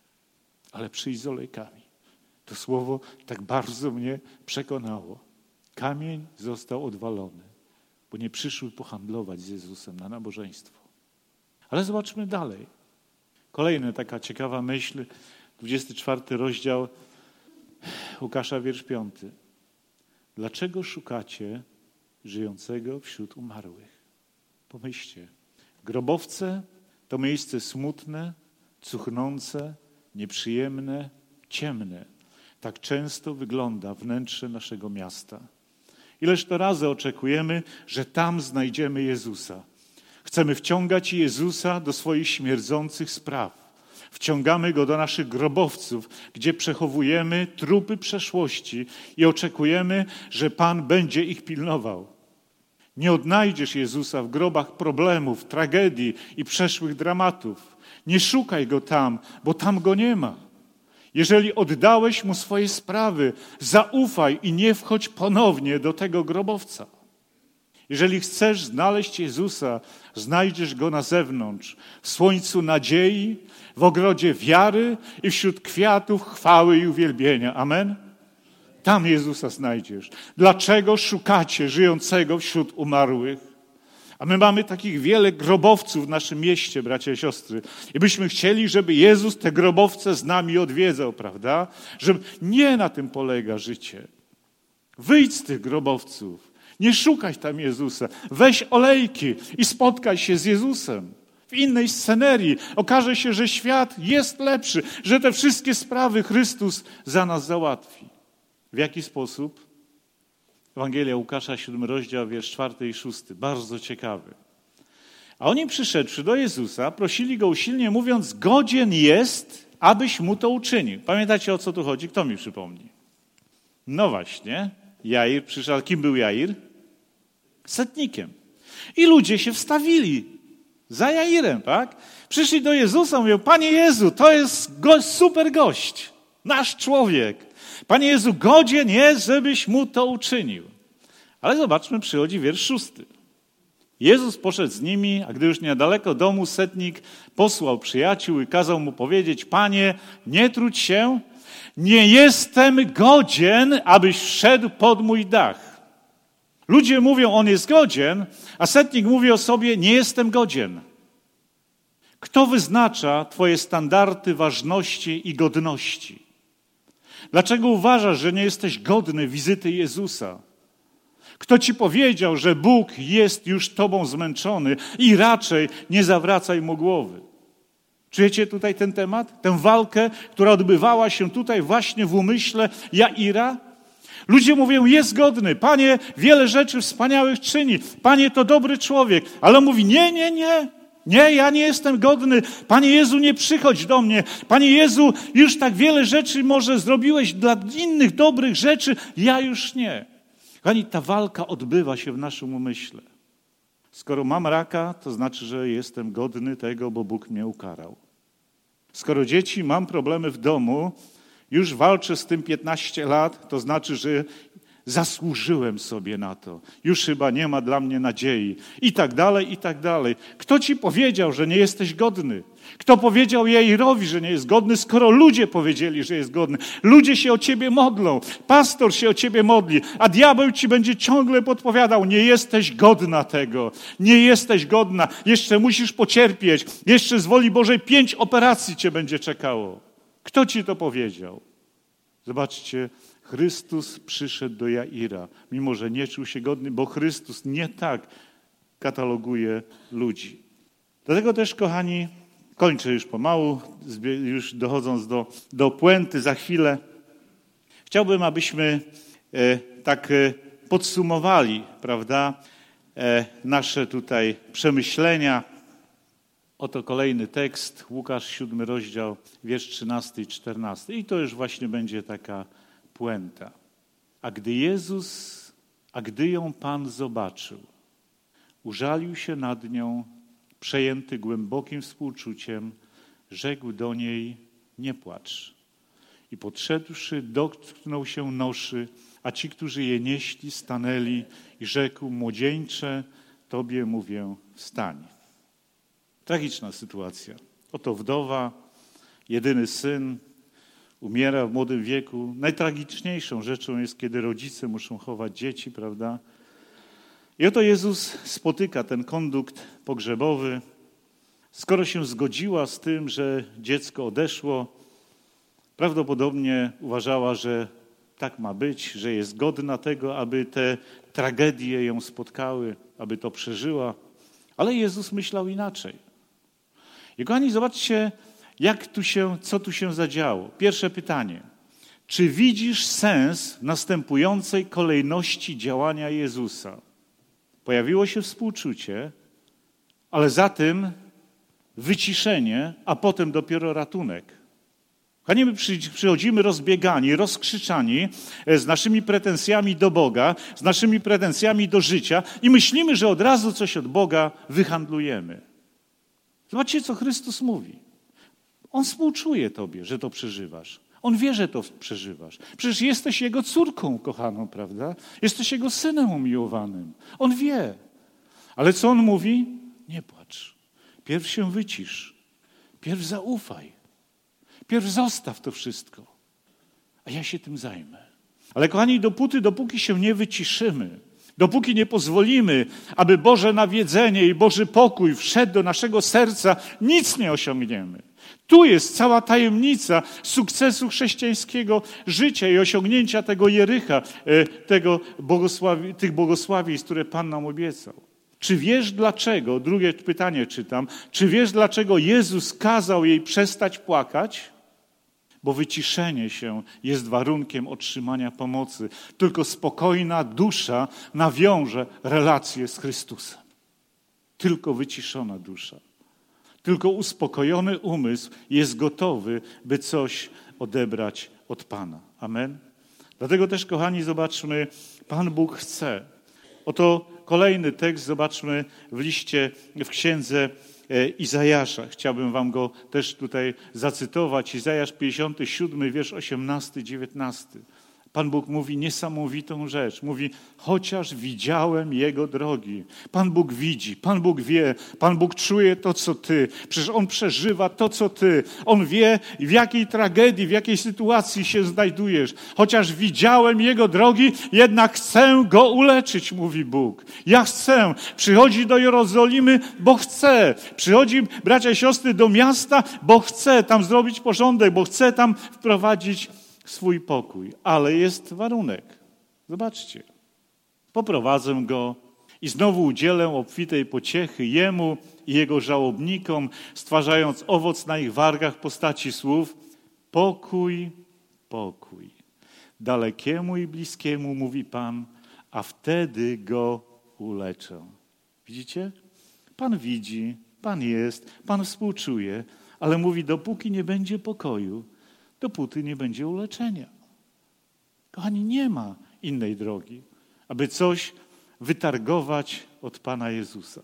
Speaker 1: Ale przyjdź z olejkami. To słowo tak bardzo mnie przekonało. Kamień został odwalony, bo nie przyszły pohandlować z Jezusem na nabożeństwo. Ale zobaczmy dalej. Kolejna taka ciekawa myśl, dwudziesty czwarty rozdział Łukasza, wiersz piąty. Dlaczego szukacie żyjącego wśród umarłych? Pomyślcie. Grobowce to miejsce smutne, cuchnące, nieprzyjemne, ciemne. Tak często wygląda wnętrze naszego miasta. Ileż to razy oczekujemy, że tam znajdziemy Jezusa. Chcemy wciągać Jezusa do swoich śmierdzących spraw. Wciągamy Go do naszych grobowców, gdzie przechowujemy trupy przeszłości i oczekujemy, że Pan będzie ich pilnował. Nie odnajdziesz Jezusa w grobach problemów, tragedii i przeszłych dramatów. Nie szukaj Go tam, bo tam Go nie ma. Jeżeli oddałeś Mu swoje sprawy, zaufaj i nie wchodź ponownie do tego grobowca. Jeżeli chcesz znaleźć Jezusa, znajdziesz Go na zewnątrz, w słońcu nadziei, w ogrodzie wiary i wśród kwiatów chwały i uwielbienia. Amen? Tam Jezusa znajdziesz. Dlaczego szukacie żyjącego wśród umarłych? A my mamy takich wiele grobowców w naszym mieście, bracia i siostry. I byśmy chcieli, żeby Jezus te grobowce z nami odwiedzał, prawda? Żeby nie na tym polega życie. Wyjdź z tych grobowców. Nie szukaj tam Jezusa. Weź olejki i spotkaj się z Jezusem. W innej scenerii okaże się, że świat jest lepszy, że te wszystkie sprawy Chrystus za nas załatwi. W jaki sposób? Ewangelia Łukasza, siódmy rozdział, wiersz czwarty i szósty. Bardzo ciekawy. A oni przyszedłszy do Jezusa, prosili Go usilnie, mówiąc, godzien jest, abyś Mu to uczynił. Pamiętacie, o co tu chodzi? Kto mi przypomni? No właśnie, Jair przyszedł. Kim był Jair? Setnikiem. I ludzie się wstawili za Jairem, tak? Przyszli do Jezusa, mówią, Panie Jezu, to jest gość, super gość, nasz człowiek. Panie Jezu, godzien jest, żebyś Mu to uczynił. Ale zobaczmy, przychodzi wiersz szósty. Jezus poszedł z nimi, a gdy już niedaleko domu setnik posłał przyjaciół i kazał mu powiedzieć, Panie, nie trudź się, nie jestem godzien, abyś wszedł pod mój dach. Ludzie mówią, on jest godzien, a setnik mówi o sobie, nie jestem godzien. Kto wyznacza twoje standardy ważności i godności? Dlaczego uważasz, że nie jesteś godny wizyty Jezusa? Kto ci powiedział, że Bóg jest już tobą zmęczony i raczej nie zawracaj mu głowy? Czujecie tutaj ten temat? Tę walkę, która odbywała się tutaj właśnie w umyśle Jaira? Ludzie mówią, jest godny. Panie, wiele rzeczy wspaniałych czyni. Panie, to dobry człowiek. Ale on mówi, nie, nie, nie. Nie, ja nie jestem godny. Panie Jezu, nie przychodź do mnie. Panie Jezu, już tak wiele rzeczy może zrobiłeś dla innych dobrych rzeczy. Ja już nie. Kochani, ta walka odbywa się w naszym umyśle. Skoro mam raka, to znaczy, że jestem godny tego, bo Bóg mnie ukarał. Skoro dzieci, mam problemy w domu, już walczę z tym piętnaście lat, to znaczy, że zasłużyłem sobie na to. Już chyba nie ma dla mnie nadziei. I tak dalej, i tak dalej. Kto ci powiedział, że nie jesteś godny? Kto powiedział Jairowi, że nie jest godny, skoro ludzie powiedzieli, że jest godny? Ludzie się o ciebie modlą. Pastor się o ciebie modli, a diabeł ci będzie ciągle podpowiadał, nie jesteś godna tego. Nie jesteś godna. Jeszcze musisz pocierpieć. Jeszcze z woli Bożej pięć operacji cię będzie czekało. Kto ci to powiedział? Zobaczcie, Chrystus przyszedł do Jaira, mimo że nie czuł się godny, bo Chrystus nie tak kataloguje ludzi. Dlatego też, kochani, kończę już pomału, już dochodząc do, do puenty za chwilę. Chciałbym, abyśmy e, tak e, podsumowali, prawda, e, nasze tutaj przemyślenia. Oto kolejny tekst, Łukasz, siódmy rozdział, wiersz trzynasty i czternasty. I to już właśnie będzie taka puenta. A gdy Jezus, a gdy ją Pan zobaczył, użalił się nad nią, przejęty głębokim współczuciem, rzekł do niej, nie płacz. I podszedłszy, dotknął się noszy, a ci, którzy je nieśli, stanęli i rzekł, młodzieńcze, tobie mówię, wstań. Tragiczna sytuacja. Oto wdowa, jedyny syn, umiera w młodym wieku. Najtragiczniejszą rzeczą jest, kiedy rodzice muszą chować dzieci, prawda? I oto Jezus spotyka ten kondukt pogrzebowy. Skoro się zgodziła z tym, że dziecko odeszło, prawdopodobnie uważała, że tak ma być, że jest godna tego, aby te tragedie ją spotkały, aby to przeżyła. Ale Jezus myślał inaczej. I kochani, zobaczcie, jak tu się, co tu się zadziało. Pierwsze pytanie. Czy widzisz sens w następującej kolejności działania Jezusa? Pojawiło się współczucie, ale za tym wyciszenie, a potem dopiero ratunek. Kochani, my przychodzimy rozbiegani, rozkrzyczani z naszymi pretensjami do Boga, z naszymi pretensjami do życia i myślimy, że od razu coś od Boga wyhandlujemy. Zobaczcie, co Chrystus mówi. On współczuje tobie, że to przeżywasz. On wie, że to przeżywasz. Przecież jesteś Jego córką kochaną, prawda? Jesteś Jego synem umiłowanym. On wie. Ale co On mówi? Nie płacz. Pierw się wycisz. Pierw zaufaj. Pierw zostaw to wszystko. A ja się tym zajmę. Ale kochani, dopóty, dopóki się nie wyciszymy, dopóki nie pozwolimy, aby Boże nawiedzenie i Boży pokój wszedł do naszego serca, nic nie osiągniemy. Tu jest cała tajemnica sukcesu chrześcijańskiego życia i osiągnięcia tego Jericha, tego błogosławi, tych błogosławieństw, które Pan nam obiecał. Czy wiesz dlaczego, drugie pytanie czytam, czy wiesz dlaczego Jezus kazał jej przestać płakać? Bo wyciszenie się jest warunkiem otrzymania pomocy. Tylko spokojna dusza nawiąże relację z Chrystusem. Tylko wyciszona dusza. Tylko uspokojony umysł jest gotowy, by coś odebrać od Pana. Amen? Dlatego też, kochani, zobaczmy, Pan Bóg chce. Oto kolejny tekst, zobaczmy w liście, w księdze Izajasza. Chciałbym wam go też tutaj zacytować. Izajasz pięćdziesiąty siódmy, wiersz osiemnasty, dziewiętnasty. Pan Bóg mówi niesamowitą rzecz. Mówi, chociaż widziałem Jego drogi. Pan Bóg widzi, Pan Bóg wie, Pan Bóg czuje to, co ty. Przecież On przeżywa to, co ty. On wie, w jakiej tragedii, w jakiej sytuacji się znajdujesz. Chociaż widziałem Jego drogi, jednak chcę Go uleczyć, mówi Bóg. Ja chcę. Przychodzi do Jerozolimy, bo chce. Przychodzi, bracia i siostry, do miasta, bo chce tam zrobić porządek, bo chce tam wprowadzić swój pokój. Ale jest warunek. Zobaczcie. Poprowadzę go i znowu udzielę obfitej pociechy jemu i jego żałobnikom, stwarzając owoc na ich wargach w postaci słów pokój, pokój. Dalekiemu i bliskiemu, mówi Pan, a wtedy go uleczę. Widzicie? Pan widzi, Pan jest, Pan współczuje, ale mówi, dopóki nie będzie pokoju, dopóty nie będzie uleczenia. Kochani, nie ma innej drogi, aby coś wytargować od Pana Jezusa.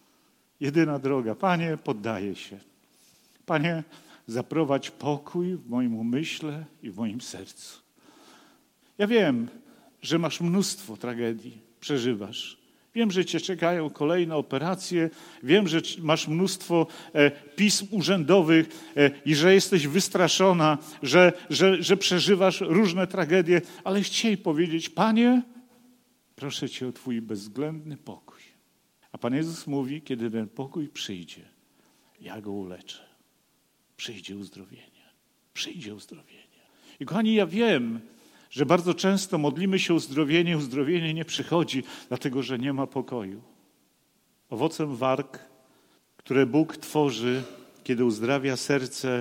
Speaker 1: Jedyna droga. Panie, poddaję się. Panie, zaprowadź pokój w moim umyśle i w moim sercu. Ja wiem, że masz mnóstwo tragedii, przeżywasz. Wiem, że cię czekają kolejne operacje. Wiem, że masz mnóstwo e, pism urzędowych e, i że jesteś wystraszona, że, że, że przeżywasz różne tragedie, ale chciej powiedzieć, Panie, proszę Cię o Twój bezwzględny pokój. A Pan Jezus mówi, kiedy ten pokój przyjdzie, ja go uleczę. Przyjdzie uzdrowienie. Przyjdzie uzdrowienie. I kochani, ja wiem, że bardzo często modlimy się o uzdrowienie, uzdrowienie nie przychodzi, dlatego że nie ma pokoju. Owocem warg, które Bóg tworzy, kiedy uzdrawia serce,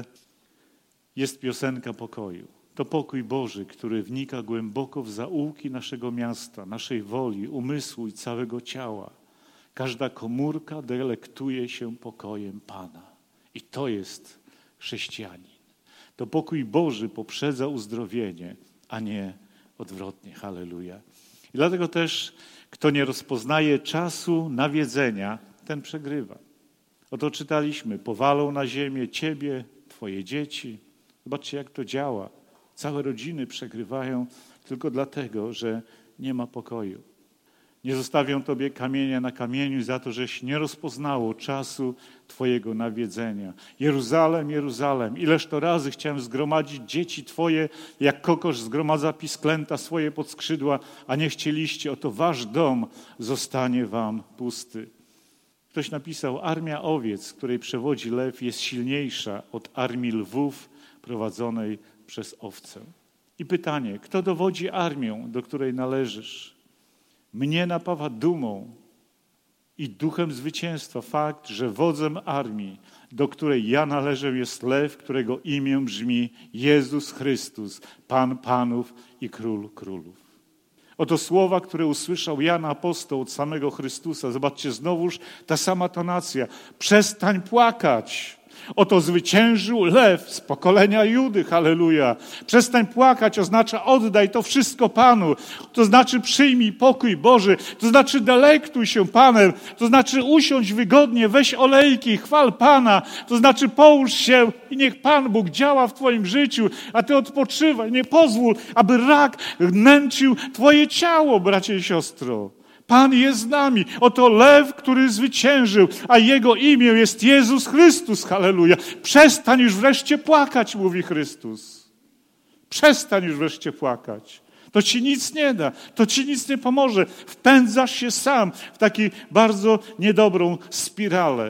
Speaker 1: jest piosenka pokoju. To pokój Boży, który wnika głęboko w zaułki naszego miasta, naszej woli, umysłu i całego ciała. Każda komórka delektuje się pokojem Pana. I to jest chrześcijanin. To pokój Boży poprzedza uzdrowienie, a nie odwrotnie. Halleluja. I dlatego też, kto nie rozpoznaje czasu nawiedzenia, ten przegrywa. Oto czytaliśmy, powalą na ziemię ciebie, twoje dzieci. Zobaczcie, jak to działa. Całe rodziny przegrywają tylko dlatego, że nie ma pokoju. Nie zostawią tobie kamienia na kamieniu za to, żeś nie rozpoznało czasu twojego nawiedzenia. Jeruzalem, Jeruzalem, ileż to razy chciałem zgromadzić dzieci twoje, jak kokosz zgromadza pisklęta swoje pod skrzydła, a nie chcieliście, oto wasz dom zostanie wam pusty. Ktoś napisał, armia owiec, której przewodzi lew, jest silniejsza od armii lwów prowadzonej przez owcę. I pytanie, kto dowodzi armią, do której należysz? Mnie napawa dumą i duchem zwycięstwa fakt, że wodzem armii, do której ja należę, jest lew, którego imię brzmi Jezus Chrystus, Pan Panów i Król Królów. Oto słowa, które usłyszał Jan apostoł od samego Chrystusa. Zobaczcie, znowuż ta sama tonacja. Przestań płakać. Oto zwyciężył lew z pokolenia Judy, halleluja. Przestań płakać oznacza oddaj to wszystko Panu. To znaczy przyjmij pokój Boży. To znaczy delektuj się Panem. To znaczy usiądź wygodnie, weź olejki, chwal Pana. To znaczy połóż się i niech Pan Bóg działa w twoim życiu, a ty odpoczywaj. Nie pozwól, aby rak nęcił twoje ciało, bracie i siostro. Pan jest z nami. Oto lew, który zwyciężył, a jego imię jest Jezus Chrystus. Halleluja. Przestań już wreszcie płakać, mówi Chrystus. Przestań już wreszcie płakać. To ci nic nie da. To ci nic nie pomoże. Wpędzasz się sam w taką bardzo niedobrą spiralę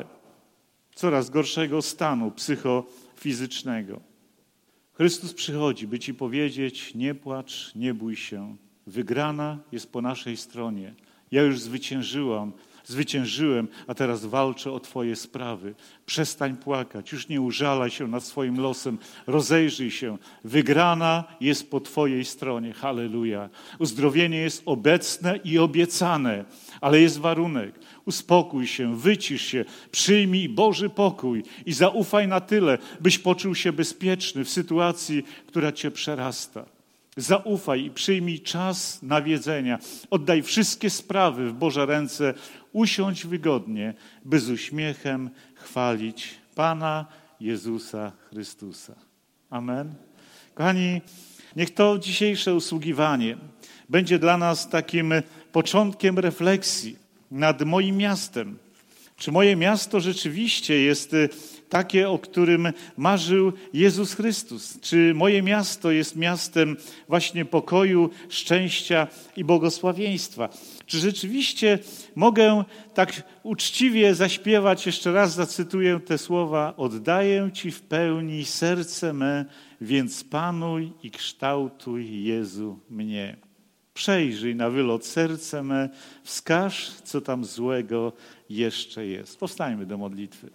Speaker 1: coraz gorszego stanu psychofizycznego. Chrystus przychodzi, by ci powiedzieć, nie płacz, nie bój się. Wygrana jest po naszej stronie. Ja już zwyciężyłam, zwyciężyłem, a teraz walczę o twoje sprawy. Przestań płakać, już nie użalaj się nad swoim losem, rozejrzyj się. Wygrana jest po twojej stronie, halleluja. Uzdrowienie jest obecne i obiecane, ale jest warunek. Uspokój się, wycisz się, przyjmij Boży pokój i zaufaj na tyle, byś poczuł się bezpieczny w sytuacji, która cię przerasta. Zaufaj i przyjmij czas nawiedzenia. Oddaj wszystkie sprawy w Boże ręce. Usiądź wygodnie, by z uśmiechem chwalić Pana Jezusa Chrystusa. Amen. Kochani, niech to dzisiejsze usługiwanie będzie dla nas takim początkiem refleksji nad moim miastem. Czy moje miasto rzeczywiście jest takie, o którym marzył Jezus Chrystus? Czy moje miasto jest miastem właśnie pokoju, szczęścia i błogosławieństwa? Czy rzeczywiście mogę tak uczciwie zaśpiewać, jeszcze raz zacytuję te słowa, oddaję Ci w pełni serce me, więc panuj i kształtuj, Jezu, mnie. Przejrzyj na wylot serce me, wskaż, co tam złego jeszcze jest. Powstańmy do modlitwy.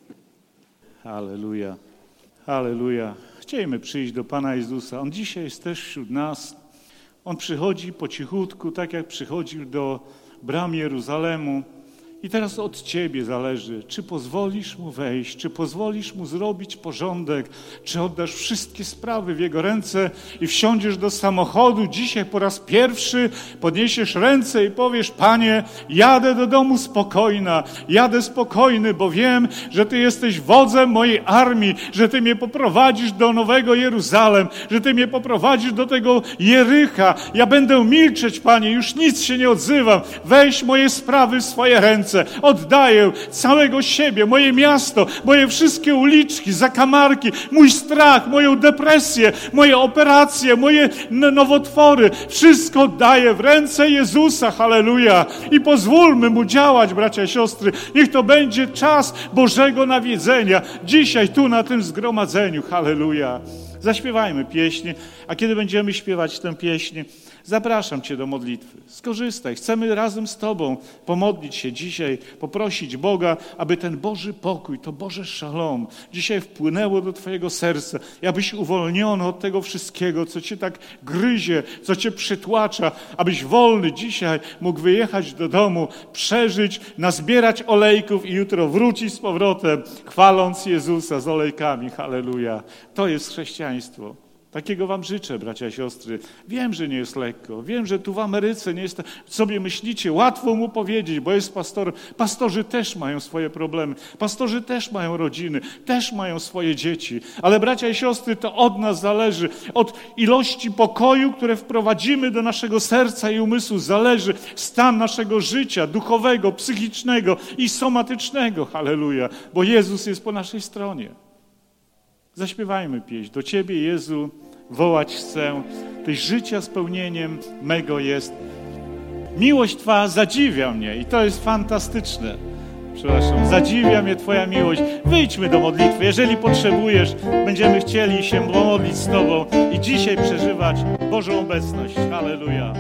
Speaker 1: Halleluja, halleluja. Chcielibyśmy przyjść do Pana Jezusa. On dzisiaj jest też wśród nas. On przychodzi po cichutku, tak jak przychodził do bram Jeruzalemu I teraz od Ciebie zależy, czy pozwolisz Mu wejść, czy pozwolisz Mu zrobić porządek, czy oddasz wszystkie sprawy w Jego ręce i wsiądziesz do samochodu dzisiaj po raz pierwszy, podniesiesz ręce i powiesz: Panie, jadę do domu spokojna, jadę spokojny, bo wiem, że Ty jesteś wodzem mojej armii, że Ty mnie poprowadzisz do Nowego Jeruzalem, że Ty mnie poprowadzisz do tego Jericha. Ja będę milczeć, Panie, już nic się nie odzywam. Weź moje sprawy w swoje ręce. Oddaję całego siebie, moje miasto, moje wszystkie uliczki, zakamarki, mój strach, moją depresję, moje operacje, moje nowotwory. Wszystko oddaję w ręce Jezusa, halleluja. I pozwólmy Mu działać, bracia i siostry. Niech to będzie czas Bożego nawiedzenia. Dzisiaj tu na tym zgromadzeniu, halleluja. Zaśpiewajmy pieśń, a kiedy będziemy śpiewać tę pieśń, zapraszam Cię do modlitwy. Skorzystaj. Chcemy razem z Tobą pomodlić się dzisiaj, poprosić Boga, aby ten Boży pokój, to Boże szalom dzisiaj wpłynęło do Twojego serca, abyś uwolniony od tego wszystkiego, co Cię tak gryzie, co Cię przytłacza, abyś wolny dzisiaj mógł wyjechać do domu, przeżyć, nazbierać olejków i jutro wrócić z powrotem, chwaląc Jezusa z olejkami. Halleluja. To jest chrześcijaństwo. Takiego wam życzę, bracia i siostry. Wiem, że nie jest lekko. Wiem, że tu w Ameryce nie jest, sobie myślicie, łatwo mu powiedzieć, bo jest pastor. Pastorzy też mają swoje problemy. Pastorzy też mają rodziny, też mają swoje dzieci. Ale bracia i siostry, to od nas zależy. Od ilości pokoju, które wprowadzimy do naszego serca i umysłu, zależy stan naszego życia duchowego, psychicznego i somatycznego. Halleluja. Bo Jezus jest po naszej stronie. Zaśpiewajmy pieśń. Do Ciebie, Jezu, wołać chcę. Tyś życia spełnieniem mego jest. Miłość Twa zadziwia mnie i to jest fantastyczne. Przepraszam, zadziwia mnie Twoja miłość. Wyjdźmy do modlitwy. Jeżeli potrzebujesz, będziemy chcieli się pomodlić z Tobą i dzisiaj przeżywać Bożą obecność. Halleluja.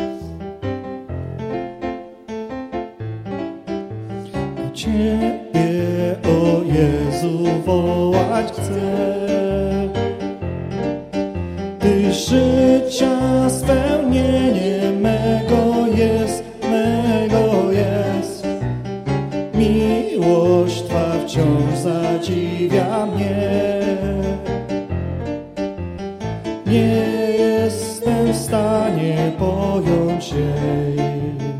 Speaker 2: Ciebie, o Jezu, wołać chcę. Ty życia spełnienie mego jest, mego jest. Miłość Twa wciąż zadziwia mnie. Nie jestem w stanie pojąć jej.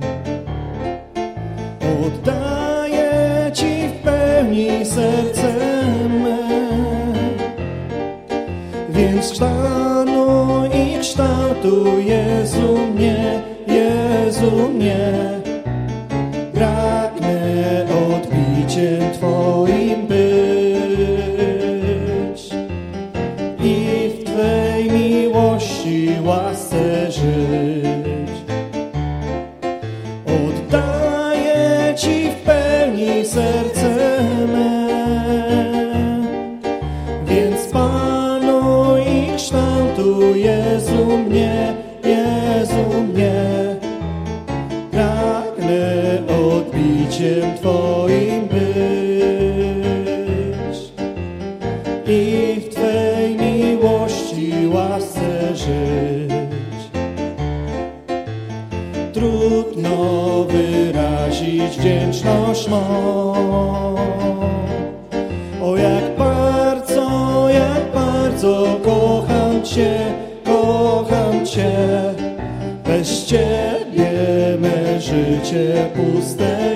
Speaker 2: Oddaję Ci w pełni serce me, więc kształtuj i kształtuj, Jezu mnie, Jezu mnie. Pragnę odbiciem Twoim być i w Twej miłości, łasce żyć. Oddaję Ci w pełni serce me, więc panuj i kształtuj, Jezu mnie, Jezu mnie. Pragnę odbiciem Twoim być i w Twej miłości, łasce żyć. Trudno wyrazić wdzięczność mą. O jak bardzo, jak bardzo kocham Cię, kocham Cię. Bez Ciebie me życie puste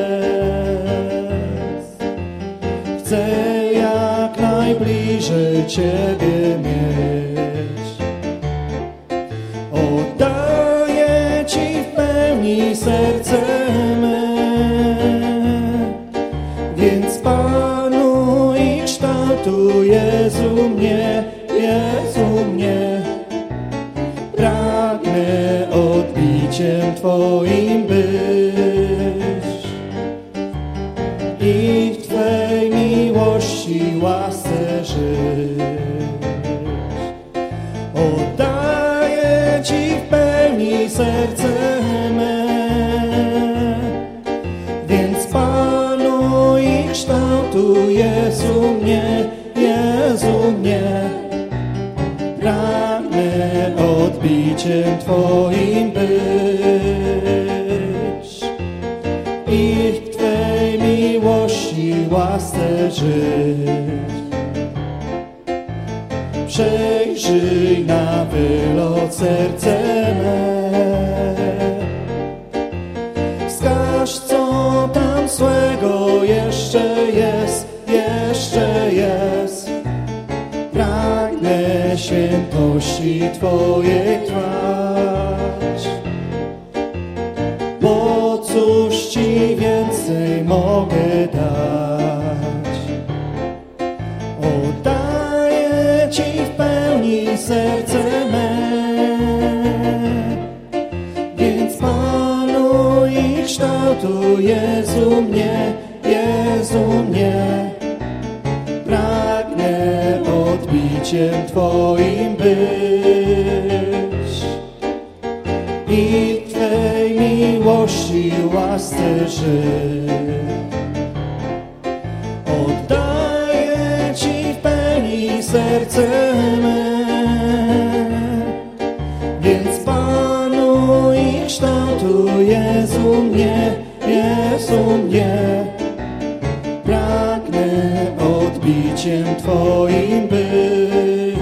Speaker 2: jest. Chcę jak najbliżej Ciebie mieć. Oddaję Ci w pełni serce me, więc panuj i kształtuj, Jezu mnie, Jezu mnie. Pragnę odbiciem Twoim być i w Twej miłości, łasce żyć. Oddaję Ci w pełni serce me, więc panuj i kształtuj, Jezu mnie, Jezu mnie. Pragnę odbiciem Twoim być i w łasce żyć. Przejrzyj na wylot serce me, wskaż, co tam złego jeszcze jest, jeszcze jest. Pragnę świętości Twojej trwać, bo cóż Ci więcej mogę dać? Oddaję Ci w pełni serce me, więc panuj i kształtuj, Jezu mnie, Jezu mnie. Pragnę odbiciem Twoim być i w Twej miłości łasce żyć. Oddaję Ci w pełni serce me, więc panuj i kształtuj, Jezu mnie, Jezu mnie. Pragnę odbiciem Twoim być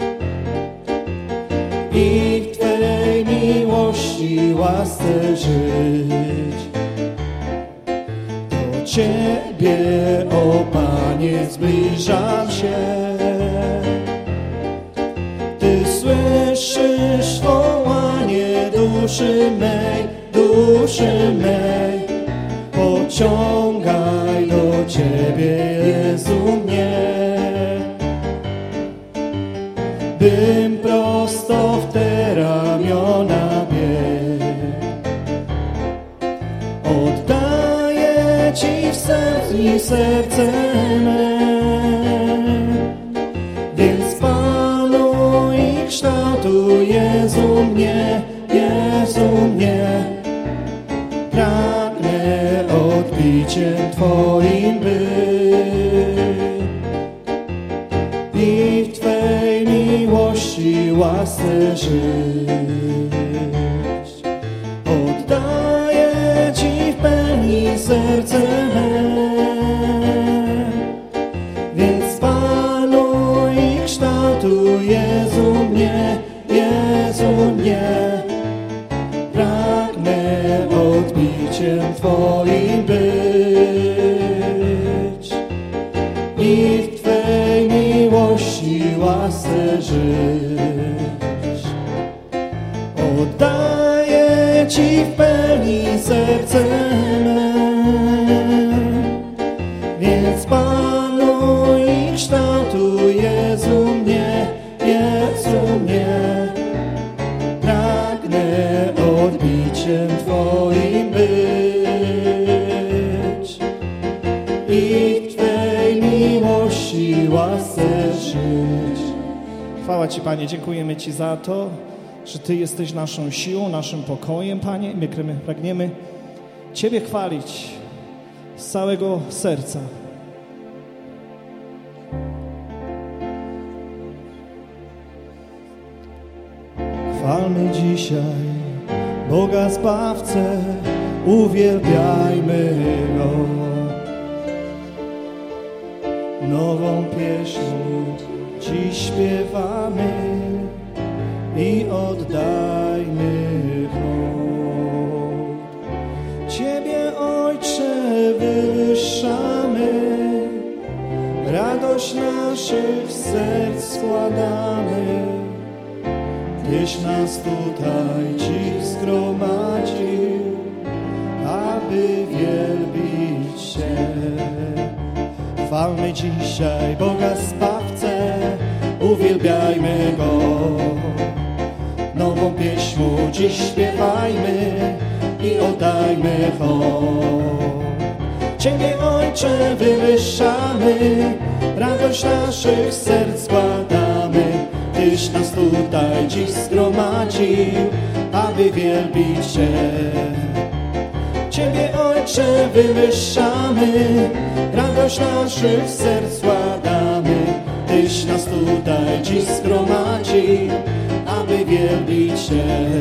Speaker 2: i w Twej miłości łasce żyć. Do Ciebie, o Panie, zbliżam się. Ty słyszysz wołanie duszy mej, duszy mej. Pociągaj do Ciebie, Jezu mnie, bym prosto w Te ramiona biegł. Oddaję Ci w sercu serce me, więc panuj i kształtuj, Jezu mnie, Jezu mnie. Pragnę odbiciem Twoim być i w Twej miłości łasce żyć. Oddaję Ci w pełni serce me, więc panuj i kształtuj, Jezu mnie, Jezu mnie. Pragnę odbiciem Twoim być i w Twej miłości łasce żyć. Oddaję Ci w pełni serce me, więc panuj i kształtuj, Jezu mnie, Jezu mnie. Pragnę odbiciem Twoim być i w Twej miłości łasce żyć. Chwała Ci, Panie, dziękujemy Ci za to, że Ty jesteś naszą siłą, naszym pokojem, Panie. My pragniemy Ciebie chwalić z całego serca. Chwalmy dzisiaj Boga Zbawcę, uwielbiajmy Go. Nową pieśń dziś śpiewamy i oddajmy hołd. Ciebie, Ojcze, wywyższamy, radość naszych serc składamy. Tyś nas tutaj dziś zgromadził, aby wielbić Cię. Chwalmy dzisiaj Boga Zbawcę, uwielbiajmy Go. Nową pieśń Mu dziś śpiewajmy i oddajmy hołd. Ciebie, Ojcze, wywyższamy, radość naszych serc składamy. Tyś nas tutaj dziś zgromadził, aby wielbić Cię. Ciebie, Ojcze, wywyższamy, radość naszych serc składamy. Tyś nas tutaj dziś zgromadził, aby wielbić Cię.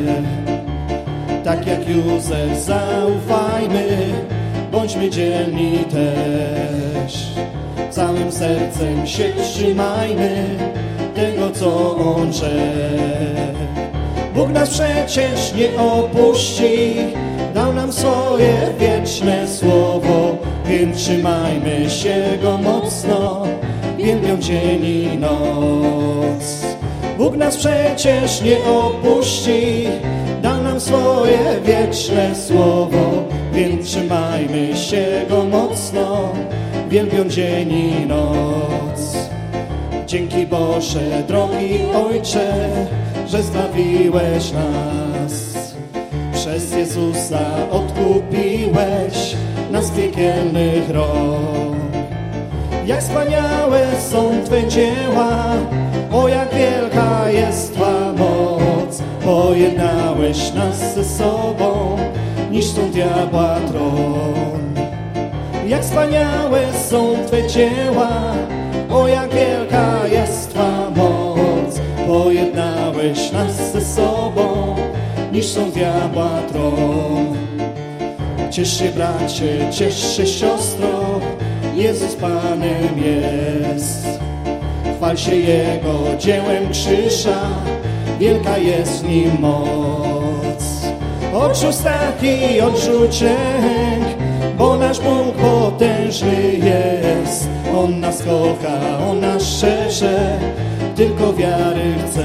Speaker 2: Tak jak Józef zaufajmy, bądźmy dzielni też. całym sercem się trzymajmy tego, co On rzekł. Bóg nas przecież nie opuści, dał nam swoje wieczne słowo, więc trzymajmy się Go mocno, wielbią dzień i noc. Bóg nas przecież nie opuści, dał nam swoje wieczne słowo, więc trzymajmy się Go mocno, wielbią dzień i noc. Dzięki Boże, drogi Ojcze, że zbawiłeś nas. Przez Jezusa odkupiłeś nas z piekielnych rąk. Jak wspaniałe są Twe dzieła, o jak wielka jest Twa moc. Pojednałeś nas ze sobą, niż są diabła tron. Jak wspaniałe są Twe dzieła, o jak wielka jest Twa moc. Pojednałeś nas ze sobą, niż są diabła tron. Ciesz się, bracie, ciesz się, siostro, Jezus Panem jest. Chwal się Jego dziełem krzyża, wielka jest w Nim moc. Odrzuć strach i odrzuć lęk, bo nasz Bóg potężny jest. On nas kocha, On nas szczerze, tylko wiary chce.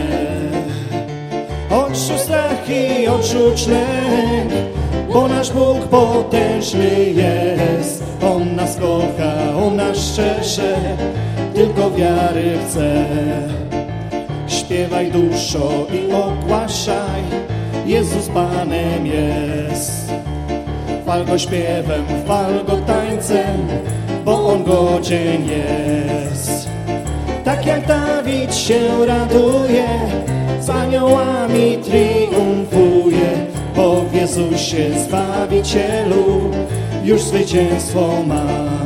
Speaker 2: Odrzuć strach i odrzuć lęk, bo nasz Bóg potężny jest. On nas kocha, On nas szczerze, tylko wiary chce. Śpiewaj duszo i ogłaszaj, Jezus Panem jest. Chwal Go śpiewem, chwal Go tańcem, bo On godzien jest. Tak jak Dawid się raduje, z aniołami triumfuje, bo w Jezusie Zbawicielu już zwycięstwo mam.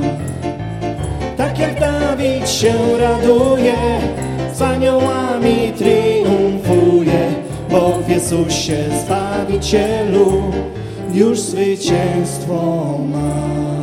Speaker 2: Tak jak Dawid się raduje, z aniołami triumfuje, bo w Jezusie Zbawicielu już zwycięstwo mam.